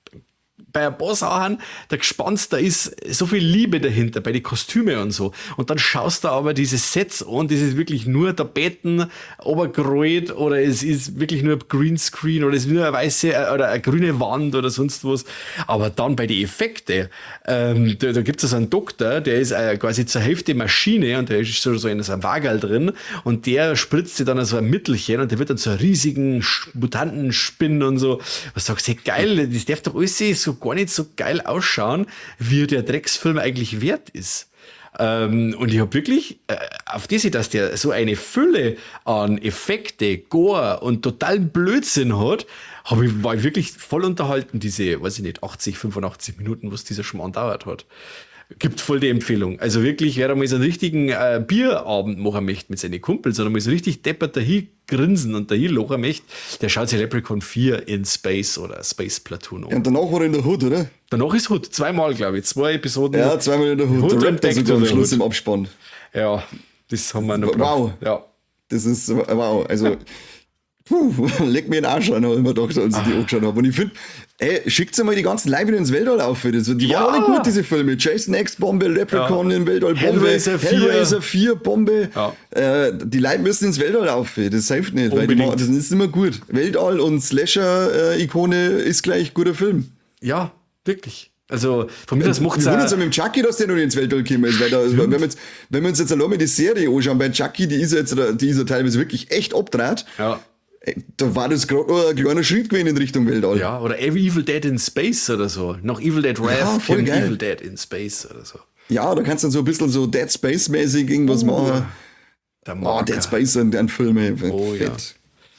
bei ein paar Sachen, der Gespanns, da ist so viel Liebe dahinter, bei den Kostümen und so. Und dann schaust du aber diese Sets an, das ist wirklich nur Tapeten, obergerollt oder es ist wirklich nur Greenscreen oder es ist nur eine weiße äh, oder eine grüne Wand oder sonst was. Aber dann bei den Effekten, ähm, da, da gibt es so einen Doktor, der ist äh, quasi zur Hälfte Maschine und der ist so, so in so einem Wagerl drin und der spritzt dir dann so ein Mittelchen und der wird dann zu einem riesigen Sch- Mutantenspinnen und so. Was sagst du, hey, geil, das darf doch alles so gar nicht so geil ausschauen, wie der Drecksfilm eigentlich wert ist. Ähm, und ich habe wirklich, äh, auf diese, dass der so eine Fülle an Effekte, Gore und totalen Blödsinn hat, hab ich, war ich wirklich voll unterhalten, diese, weiß ich nicht, achtzig, fünfundachtzig Minuten, was dieser Schmarrn dauert hat. Gibt voll die Empfehlung. Also wirklich, wer da mal so einen richtigen äh, Bierabend machen möchte mit seinen Kumpels oder mal so richtig deppert dahin grinsen und dahin lochen möchte, der schaut sich Leprechaun vier in Space oder Space Platoon an. Ja, und danach war er in der Hood, oder? Danach ist Hood, zweimal, glaube ich, zwei Episoden. Ja, zweimal in der Hood. Hood Der Raptor entdeckt sogar am oder Schluss Hood. im Abspann. Ja, das haben wir noch Wow. gebracht. Ja. Das ist, wow, also, puh, leck mir den Arsch rein, habe ich mir gedacht, als ich die angeschaut habe. Und ich finde, Ey, schickt mal die ganzen Leute wieder ins Weltall auf. Das, die Ja. waren alle gut, diese Filme. Jason X Bombe, Leprechaun Ja. in Weltall Bombe, Hellraiser vier. Hellraiser vier Bombe. Ja. Äh, die Leute müssen ins Weltall auf. Das hilft nicht, weil die, Unbedingt. machen- das ist immer gut. Weltall und Slasher-Ikone ist gleich guter Film. Ja, wirklich. Also, von mir aus macht es Wir wundern uns ja mit dem Chucky, dass der noch nicht ins Weltall gekommen ist. Weil da, wenn, wir jetzt, wenn wir uns jetzt allein mal die Serie anschauen, bei Chucky, die ist ja jetzt, die ist ja teilweise wirklich echt abgedreht. ja. Ey, Da war das gerade nur ein kleiner Schritt gewesen in Richtung Weltall. ja, oder Evil Dead in Space oder so. Noch Evil Dead Wrath Ja, voll und geil. Evil Dead in Space oder so. Ja, da kannst du dann so ein bisschen so Dead Space-mäßig irgendwas machen. Der Oh, Marker. Dead Space sind deren Filme. Oh, Fett.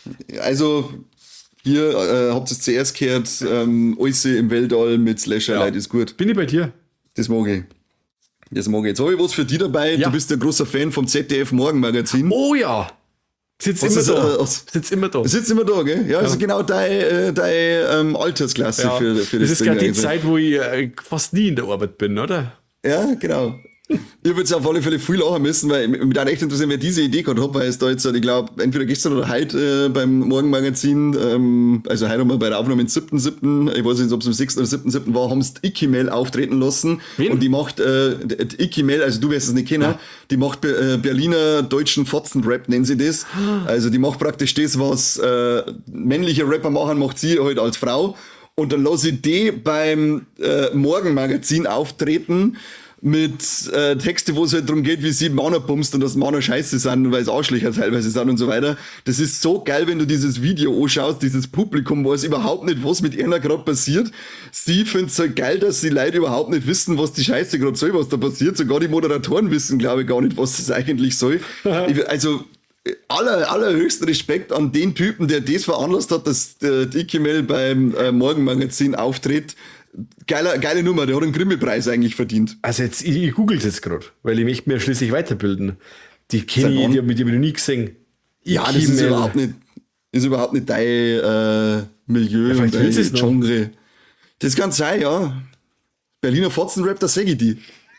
Also, hier äh, habt ihr es zuerst gehört, ähm, alles im Weltall mit Slasher, Ja. Leute, ist gut. Bin ich bei dir? Das mag ich. Das mag ich. Jetzt habe ich was für dich dabei. Ja. Du bist ein großer Fan vom Z D F Morgenmagazin. Oh ja! Sitzt Was immer ist, da. äh, aus- Sitzt immer da. Sitzt immer da, gell? Ja, das ist genau deine, äh, deine ähm, Altersklasse Ja. für, für das das ist gerade die also. Zeit, wo ich äh, fast nie in der Arbeit bin, oder? Ja, genau. Ich würde jetzt auf alle Fälle viel lachen müssen, weil mich mich dann echt interessieren, wer diese Idee gehabt hat, weil es da jetzt, ich glaube, entweder gestern oder heute äh, beim Morgenmagazin, ähm, also heute haben wir bei der Aufnahme am siebten siebten, ich weiß nicht, ob es am sechsten oder siebten siebten war, haben sie die Icky-Mail auftreten lassen. Wen? Und die macht, äh, die Icky-Mail, also du wirst es nicht kennen, Ja. die macht Be- äh, Berliner deutschen Fotzen-Rap, nennen sie das. Also die macht praktisch das, was äh, männliche Rapper machen, macht sie halt als Frau. Und dann lasse ich die beim äh, Morgenmagazin auftreten mit äh, Texte, wo es halt darum geht, wie sie Männer bumst und dass Männer scheiße sind, weil es Arschlöcher teilweise sind und so weiter. Das ist so geil, wenn du dieses Video anschaust, dieses Publikum weiß überhaupt nicht, was mit ihnen gerade passiert. Sie findet es halt geil, dass die Leute überhaupt nicht wissen, was die Scheiße gerade soll, was da passiert. Sogar die Moderatoren wissen, glaube ich, gar nicht, was das eigentlich soll. Ich, also aller, allerhöchsten Respekt an den Typen, der das veranlasst hat, dass der Dicky Mel beim äh, Morgenmagazin auftritt. Geiler, geile Nummer, der hat einen Grimme-Preis eigentlich verdient. Also jetzt, ich, ich google es jetzt gerade, weil ich möchte mir schließlich weiterbilden. Die kenne Seit ich, wann? die habe ich noch nie gesehen. Ja, das ist Icky-Mail. überhaupt nicht, ist überhaupt nicht dein äh, Milieu Ja, vielleicht und dein willst du es noch. Genre. Das kann sein, ja. Berliner Fotzenrap, das sag ich die.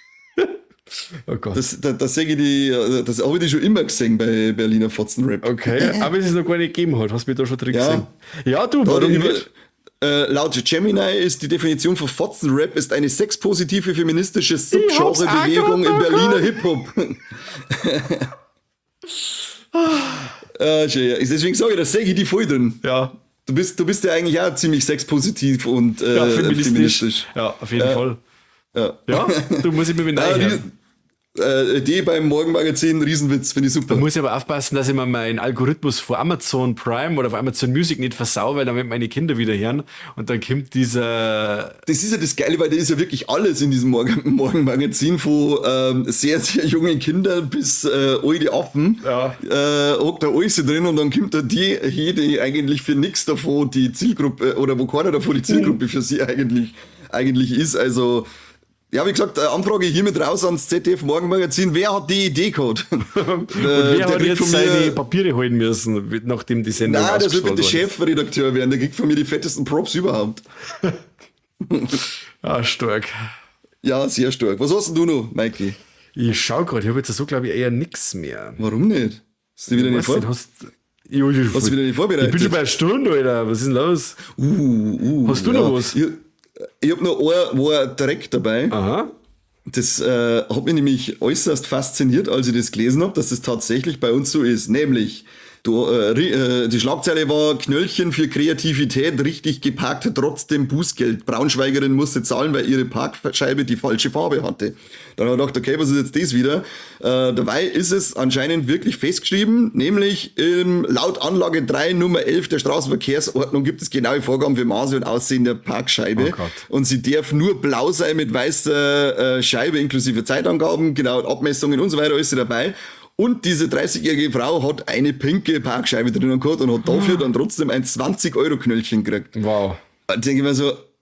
Oh Gott. Das, da, das sag ich die, äh, das habe ich die schon immer gesehen bei Berliner Fotzenrap. Okay, aber es ist noch gar nicht gegeben hat. Hast du mich da schon drin Ja. gesehen? Ja, du, Da warum über, nicht? äh, laut Gemini ist die Definition von Fotzenrap ist eine sexpositive feministische Subgenre-Bewegung hab's im auch Berliner Hip-Hop. äh, schön, ja. Deswegen sage ich, da sage ich die voll drin. Ja, Du bist, du bist ja eigentlich auch ziemlich sexpositiv und äh, ja feministisch. feministisch. Ja, auf jeden Fall. Ja. Ja, du musst immer wieder Ah, reinhören. die, äh, die beim Morgenmagazin, Riesenwitz, finde ich super. Da muss ich aber aufpassen, dass ich mir meinen Algorithmus vor Amazon Prime oder vor Amazon Music nicht versau, weil dann werden meine Kinder wieder hören und dann kommt dieser. Das ist ja das Geile, weil da ist ja wirklich alles in diesem Morgen Morgenmagazin, von ähm, sehr, sehr jungen Kindern bis äh, alte Affen. Ja. Äh, hockt da alles drin und dann kommt da die, die eigentlich für nichts davon die Zielgruppe, oder wo keiner davon die Zielgruppe für sie eigentlich, eigentlich ist. Also, ja, wie gesagt, eine Anfrage hiermit raus ans Z D F Morgenmagazin. Wer hat die Idee gehabt? Und wer hat jetzt seine Papiere holen müssen, nachdem die Sendung Nein, das wird ausgestrahlt bitte wurde? Chefredakteur werden. Der kriegt von mir die fettesten Props überhaupt. Ah, stark. Ja, sehr stark. Was hast denn du noch, Mikey? Ich schau gerade, ich habe jetzt so, glaube ich, eher nix mehr. Warum nicht? Hast du wieder nicht Weißt vor? du, hast, jo, ich, Hast du wieder nicht vorbereitet? ich bin schon bei einer Stunde, Alter. Was ist denn los? Uh, uh, Hast du noch was? Ich, ich hab noch ein, wo ein Dreck dabei. Aha. Das äh, hat mich nämlich äußerst fasziniert, als ich das gelesen habe, dass das tatsächlich bei uns so ist. Nämlich, du, äh, ri- äh, die Schlagzeile war Knöllchen für Kreativität, richtig geparkt, trotzdem Bußgeld. Braunschweigerin musste zahlen, weil ihre Parkscheibe die falsche Farbe hatte. Dann habe ich gedacht, okay, was ist jetzt das wieder? Äh, dabei ist es anscheinend wirklich festgeschrieben, nämlich ähm, laut Anlage drei Nummer elf der Straßenverkehrsordnung gibt es genaue Vorgaben für Maße und Aussehen der Parkscheibe. Oh Gott. Und sie darf nur blau sein mit weißer äh, Scheibe inklusive Zeitangaben, genau, Abmessungen und so weiter, alles dabei. Und diese dreißigjährige Frau hat eine pinke Parkscheibe drinnen gehabt und hat dafür dann trotzdem ein zwanzig Euro Knöllchen gekriegt. Wow. Da denke ich mir so,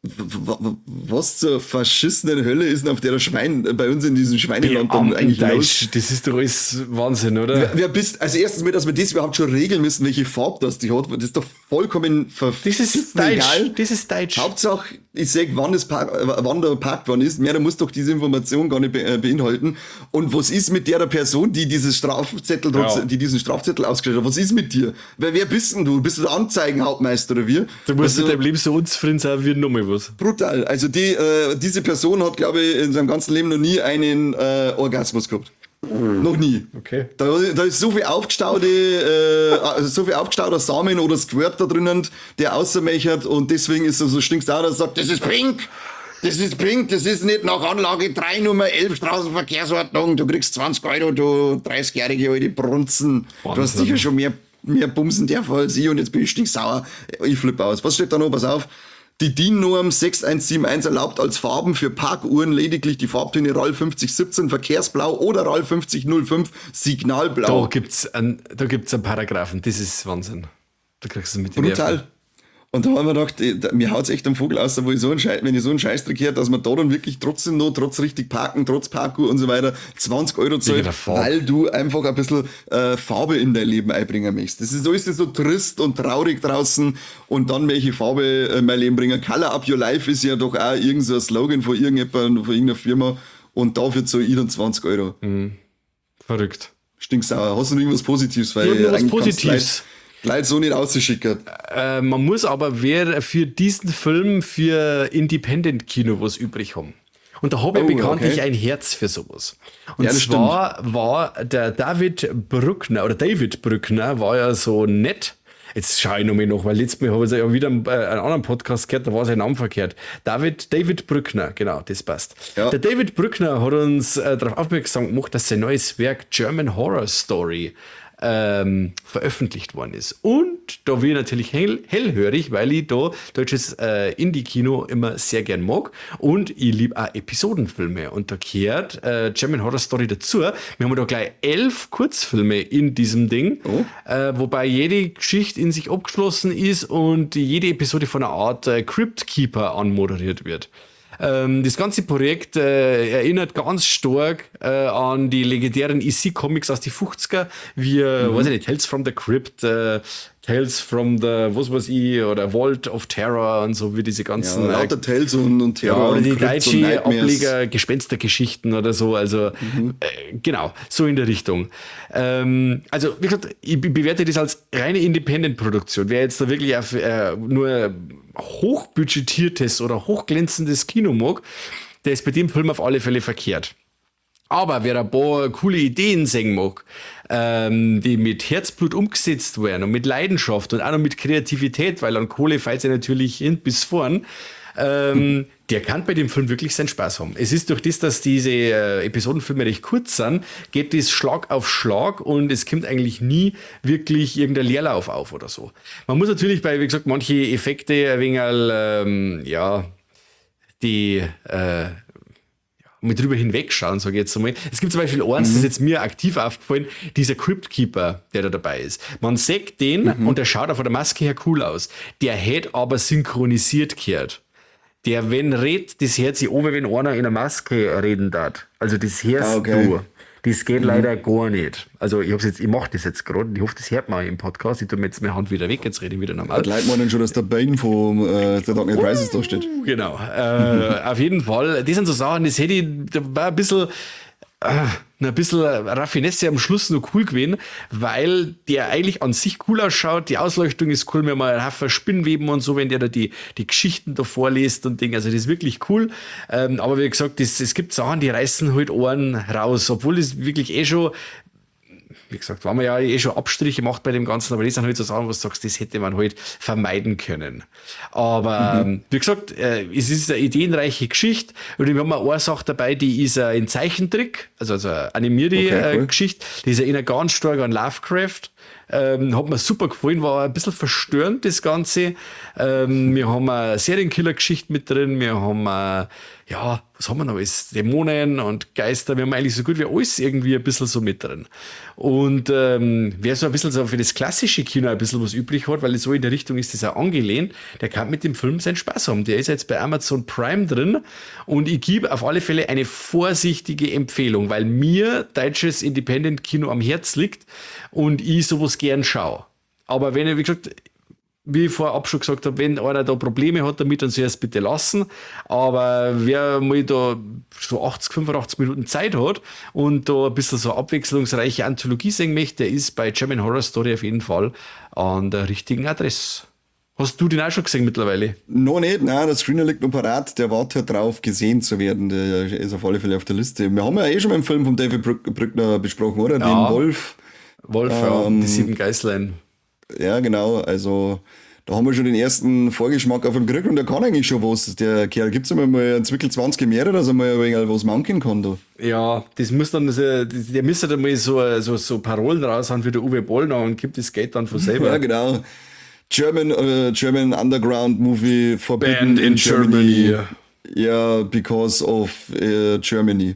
was zur verschissenen Hölle ist denn auf der Schwein bei uns in diesem Schweineland dann eigentlich los? Das ist doch alles Wahnsinn, oder? Wer, wer bist, also erstens mal, dass wir das überhaupt schon regeln müssen, welche Farbe das die hat, das ist doch vollkommen Das ist Deutsch. Egal. Das ist Deutsch. Hauptsache, ich sag, wann, das Park, wann der parkt worden ist. Mehr, da muss doch diese Information gar nicht be, beinhalten. Und was ist mit der Person, die dieses Strafzettel, ja. die diesen Strafzettel ausgestellt hat? Was ist mit dir? Wer, wer bist denn du? Bist du der Anzeigenhauptmeister oder wie? Du musst also, mit deinem Leben so unzufrieden sein wie nochmal was. Brutal. Also die, äh, diese Person hat, glaube ich, in seinem ganzen Leben noch nie einen äh, Orgasmus gehabt. Mhm. Noch nie. Okay. Da, da ist so viel aufgestaute, äh, also so viel aufgestauter Samen oder Squirt da drinnen, der außermechert und deswegen ist er so stinksauer, dass er sagt, das ist pink. Das ist pink, das ist nicht nach Anlage drei Nummer elf Straßenverkehrsordnung. Du kriegst zwanzig Euro, du dreißigjährige alte Brunzen. Wahnsinn. Du hast sicher schon mehr, mehr Bumsen der Fall als ich und jetzt bin ich stinksauer. Ich flippe aus. Was steht da noch? Pass auf. Die D I N-Norm sechs eins sieben eins erlaubt als Farben für Parkuhren lediglich die Farbtöne R A L fünfzig siebzehn Verkehrsblau oder R A L fünfzig null fünf Signalblau. Da gibt's ein, da gibt's einen Paragraphen, das ist Wahnsinn. Da kriegst du mit den Brutal. Nerven. Und da haben wir gedacht, mir haut's echt am Vogel aus, wo ich so einen Scheiß, wenn ich so einen Scheißdreck her, dass man da dann wirklich trotzdem noch, trotz richtig parken, trotz Parkour und so weiter, zwanzig Euro zahlt, weil du einfach ein bisschen äh, Farbe in dein Leben einbringen möchtest. Das ist, so ist es so trist und traurig draußen und dann welche Farbe in mein Leben bringen. Color up your life ist ja doch auch irgend so ein Slogan von irgendjemandem, von irgendeiner Firma und dafür zahle ich dann zwanzig Euro. Mhm. Verrückt. Stinksauer. Hast du noch irgendwas Positives? Weil ja, was Positives. Leute so nicht auszuschicken. Äh, man muss aber wer für diesen Film für Independent-Kino was übrig haben. Und da habe ich oh, bekanntlich okay. ein Herz für sowas. Und ja, zwar stimmt. war der David Brückner, oder David Brückner, war ja so nett. Jetzt schaue ich nochmal nach, weil letztes Mal habe ich ja wieder einen, äh, einen anderen Podcast gehört, da war sein Name verkehrt. David, David Brückner, genau, das passt. Ja. Der David Brückner hat uns äh, darauf aufmerksam gemacht, dass sein neues Werk German Horror Story Ähm, veröffentlicht worden ist. Und da bin ich natürlich hell, hellhörig, weil ich da deutsches äh, Indie-Kino immer sehr gern mag und ich liebe auch Episodenfilme. Und da gehört äh, German Horror Story dazu. Wir haben da gleich elf Kurzfilme in diesem Ding, oh. äh, wobei jede Geschichte in sich abgeschlossen ist und jede Episode von einer Art äh, Crypt Keeper anmoderiert wird. Das ganze Projekt äh, erinnert ganz stark äh, an die legendären E C-Comics aus den fünfziger, wie, mhm. weiß ich nicht, Tales from the Crypt, äh, Tales from the, was weiß ich, oder Vault of Terror und so, wie diese ganzen... Ja, lauter Tales und, und Terror. Ja, oder die deutsche Ableger, Gespenstergeschichten oder so, also mhm. äh, genau, so in der Richtung. Ähm, also, wie gesagt, ich bewerte das als reine Independent-Produktion. Wer jetzt da wirklich auf, äh, nur hochbudgetiertes oder hochglänzendes Kino mag, der ist bei dem Film auf alle Fälle verkehrt. Aber wer ein paar coole Ideen sehen mag, ähm, die mit Herzblut umgesetzt werden und mit Leidenschaft und auch noch mit Kreativität, weil an Kohle fällt sie natürlich hin bis vorn, ähm, der kann bei dem Film wirklich seinen Spaß haben. Es ist durch das, dass diese äh, Episodenfilme recht kurz sind, geht das Schlag auf Schlag und es kommt eigentlich nie wirklich irgendein Leerlauf auf oder so. Man muss natürlich bei, wie gesagt, manche Effekte ein wenig, ähm, ja, die äh, mit drüber hinwegschauen, sage ich jetzt einmal. Es gibt zum Beispiel eins, mhm. das ist jetzt mir aktiv aufgefallen, dieser Crypt Keeper, der da dabei ist. Man sieht den mhm. und der schaut auf der Maske her cool aus. Der hätte aber synchronisiert gehört. Der, wenn redet, das hört sich oben, wenn einer in einer Maske reden darf. Also das hörst okay. du. Das geht mhm. leider gar nicht. Also ich hab's jetzt, ich mache das jetzt gerade. Ich hoffe, das hört man im Podcast. Ich tue mir jetzt meine Hand wieder weg, jetzt rede ich wieder normal. Die Leute meinen schon, dass der Bane vom äh, The Dark Knight Rises da steht. Genau. Äh, auf jeden Fall. Das sind so Sachen, das hätte ich, da war ein bisschen... ein bisschen Raffinesse am Schluss noch cool gewesen, weil der eigentlich an sich cool ausschaut, die Ausleuchtung ist cool, wir haben einen Haufen Spinnweben und so, wenn der da die, die Geschichten da vorliest und Ding, also das ist wirklich cool, ähm, aber wie gesagt, das, es gibt Sachen, die reißen halt Ohren raus, obwohl das wirklich eh schon, wie gesagt, waren wir ja eh schon Abstriche gemacht bei dem Ganzen, aber das sind halt so Sachen, was du sagst, das hätte man halt vermeiden können. Aber mhm. wie gesagt, äh, es ist eine ideenreiche Geschichte und wir haben eine Sache dabei, die ist äh, in Zeichentrick, also, also eine animierte okay, cool. äh, Geschichte, die ist ja immer ganz stark an Lovecraft Ähm, hat mir super gefallen, war ein bisschen verstörend, das Ganze. Ähm, wir haben eine Serienkiller-Geschichte mit drin, wir haben, äh, ja, was haben wir noch alles? Dämonen und Geister, wir haben eigentlich so gut wie alles irgendwie ein bisschen so mit drin. Und ähm, wer so ein bisschen so für das klassische Kino ein bisschen was übrig hat, weil so in der Richtung ist das auch angelehnt, der kann mit dem Film seinen Spaß haben. Der ist jetzt bei Amazon Prime drin und ich gebe auf alle Fälle eine vorsichtige Empfehlung, weil mir deutsches Independent-Kino am Herz liegt und ich sowas gern schaue. Aber wenn ich, wie gesagt, wie ich vorab schon gesagt habe, wenn einer da Probleme hat damit, dann soll er es bitte lassen. Aber wer mal da so achtzig, fünfundachtzig Minuten Zeit hat und da ein bisschen so eine abwechslungsreiche Anthologie sehen möchte, der ist bei German Horror Story auf jeden Fall an der richtigen Adresse. Hast du den auch schon gesehen mittlerweile? Noch nicht, nein, der Screener liegt noch parat, der wartet drauf, gesehen zu werden. Der ist auf alle Fälle auf der Liste. Wir haben ja eh schon mal einen Film von David Brück- Brückner besprochen, oder? Ja. Den Wolf. Wolf, Ähm, ja, die sieben Geißlein. Ja, genau, also da haben wir schon den ersten Vorgeschmack auf ihn gekriegt und der kann eigentlich schon was. Der Kerl gibt es immer mal ein Zwickel zwanzig mehr, dass er mal ein wenig was manken kann. Da. Ja, das muss dann, so- der müsste dann mal so, so, so Parolen raushauen wie der Uwe Bollner und gibt das Geld dann von selber. Ja, genau. German, äh, German Underground Movie forbidden Banned in Germany. Germany. Ja, because of äh, Germany.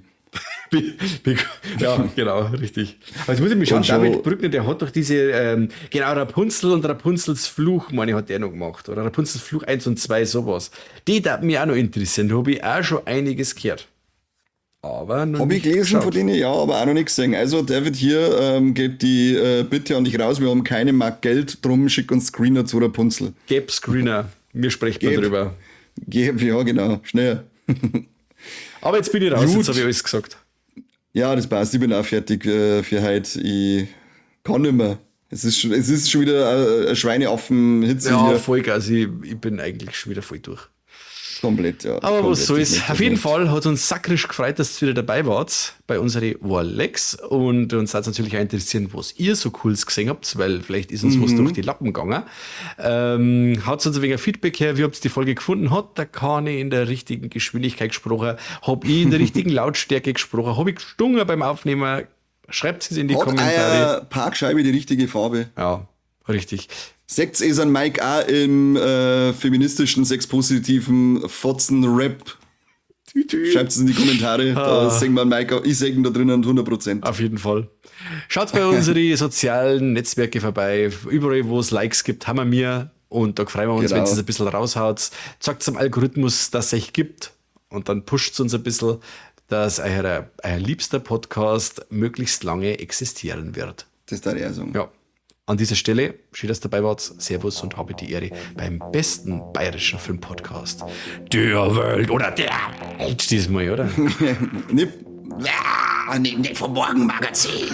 Ja, genau, richtig. Aber jetzt muss ich mich schauen, Und schon- David Brückner, der hat doch diese, ähm, genau, Rapunzel und Rapunzels Fluch, meine ich, hat der noch gemacht. Oder Rapunzels Fluch eins und zwei, sowas. Die darf mich auch noch interessieren. Da habe ich auch schon einiges gehört. Aber noch Habe ich nicht gelesen geschaut. von denen, ja, aber auch noch nichts gesehen. Also, David, hier ähm, geht die äh, Bitte an dich raus. Wir haben keine Mark Geld, drum schick uns Screener zu Rapunzel. Gap Screener, wir sprechen mal Geb. drüber. Geb, ja, genau, schnell. Aber jetzt bin ich raus, Gut. jetzt habe ich alles gesagt. Ja, das passt. Ich bin auch fertig äh, für heute. Ich kann nicht mehr. Es ist schon, es ist schon wieder äh, ein Schweineaffen-Hitze Ja, hier. Vollgas, ich, ich bin eigentlich schon wieder voll durch. Komplett, ja. Aber komplett. was soll's. Ich möchte Auf jeden nicht. Fall hat es uns sakrisch gefreut, dass ihr wieder dabei wart bei unseren Warlex. Und uns hat natürlich auch interessieren, was ihr so Cooles gesehen habt, weil vielleicht ist uns Mhm. was durch die Lappen gegangen. Ähm, hat uns ein wenig Feedback her, wie habt ihr die Folge gefunden? Hat der Kane in der richtigen Geschwindigkeit gesprochen? Hab ich in der richtigen Lautstärke gesprochen? Hab ich gestungen beim Aufnehmen? Schreibt es in die Hat Kommentare. eine Parkscheibe die richtige Farbe? Ja, richtig. Seht ihr an Mike auch im äh, feministischen, sexpositiven Fotzen-Rap? Schreibt es in die Kommentare. Da sehen wir Mike auch. Ich sehe ihn da drinnen hundert Prozent. Auf jeden Fall. Schaut bei unseren sozialen Netzwerke vorbei. Überall, wo es Likes gibt, haben wir mir. Und da freuen wir uns, Genau. wenn es ein bisschen raushaut. Sagt zum Algorithmus, dass es euch gibt. Und dann pusht es uns ein bisschen, dass euer, euer liebster Podcast möglichst lange existieren wird. Das darf ich auch sagen. Ja. An dieser Stelle, schön, dass ihr dabei wart. Servus und habe die Ehre beim besten bayerischen Filmpodcast der Welt. Oder der Welt diesmal, oder? Nicht, Ja, nicht, nicht vom Morgenmagazin.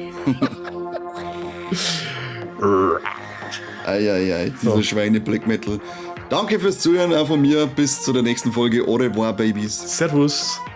Eieiei, dieser Schweine Black Metal. Danke fürs Zuhören auch von mir. Bis zu der nächsten Folge. Au revoir, Babies. Servus.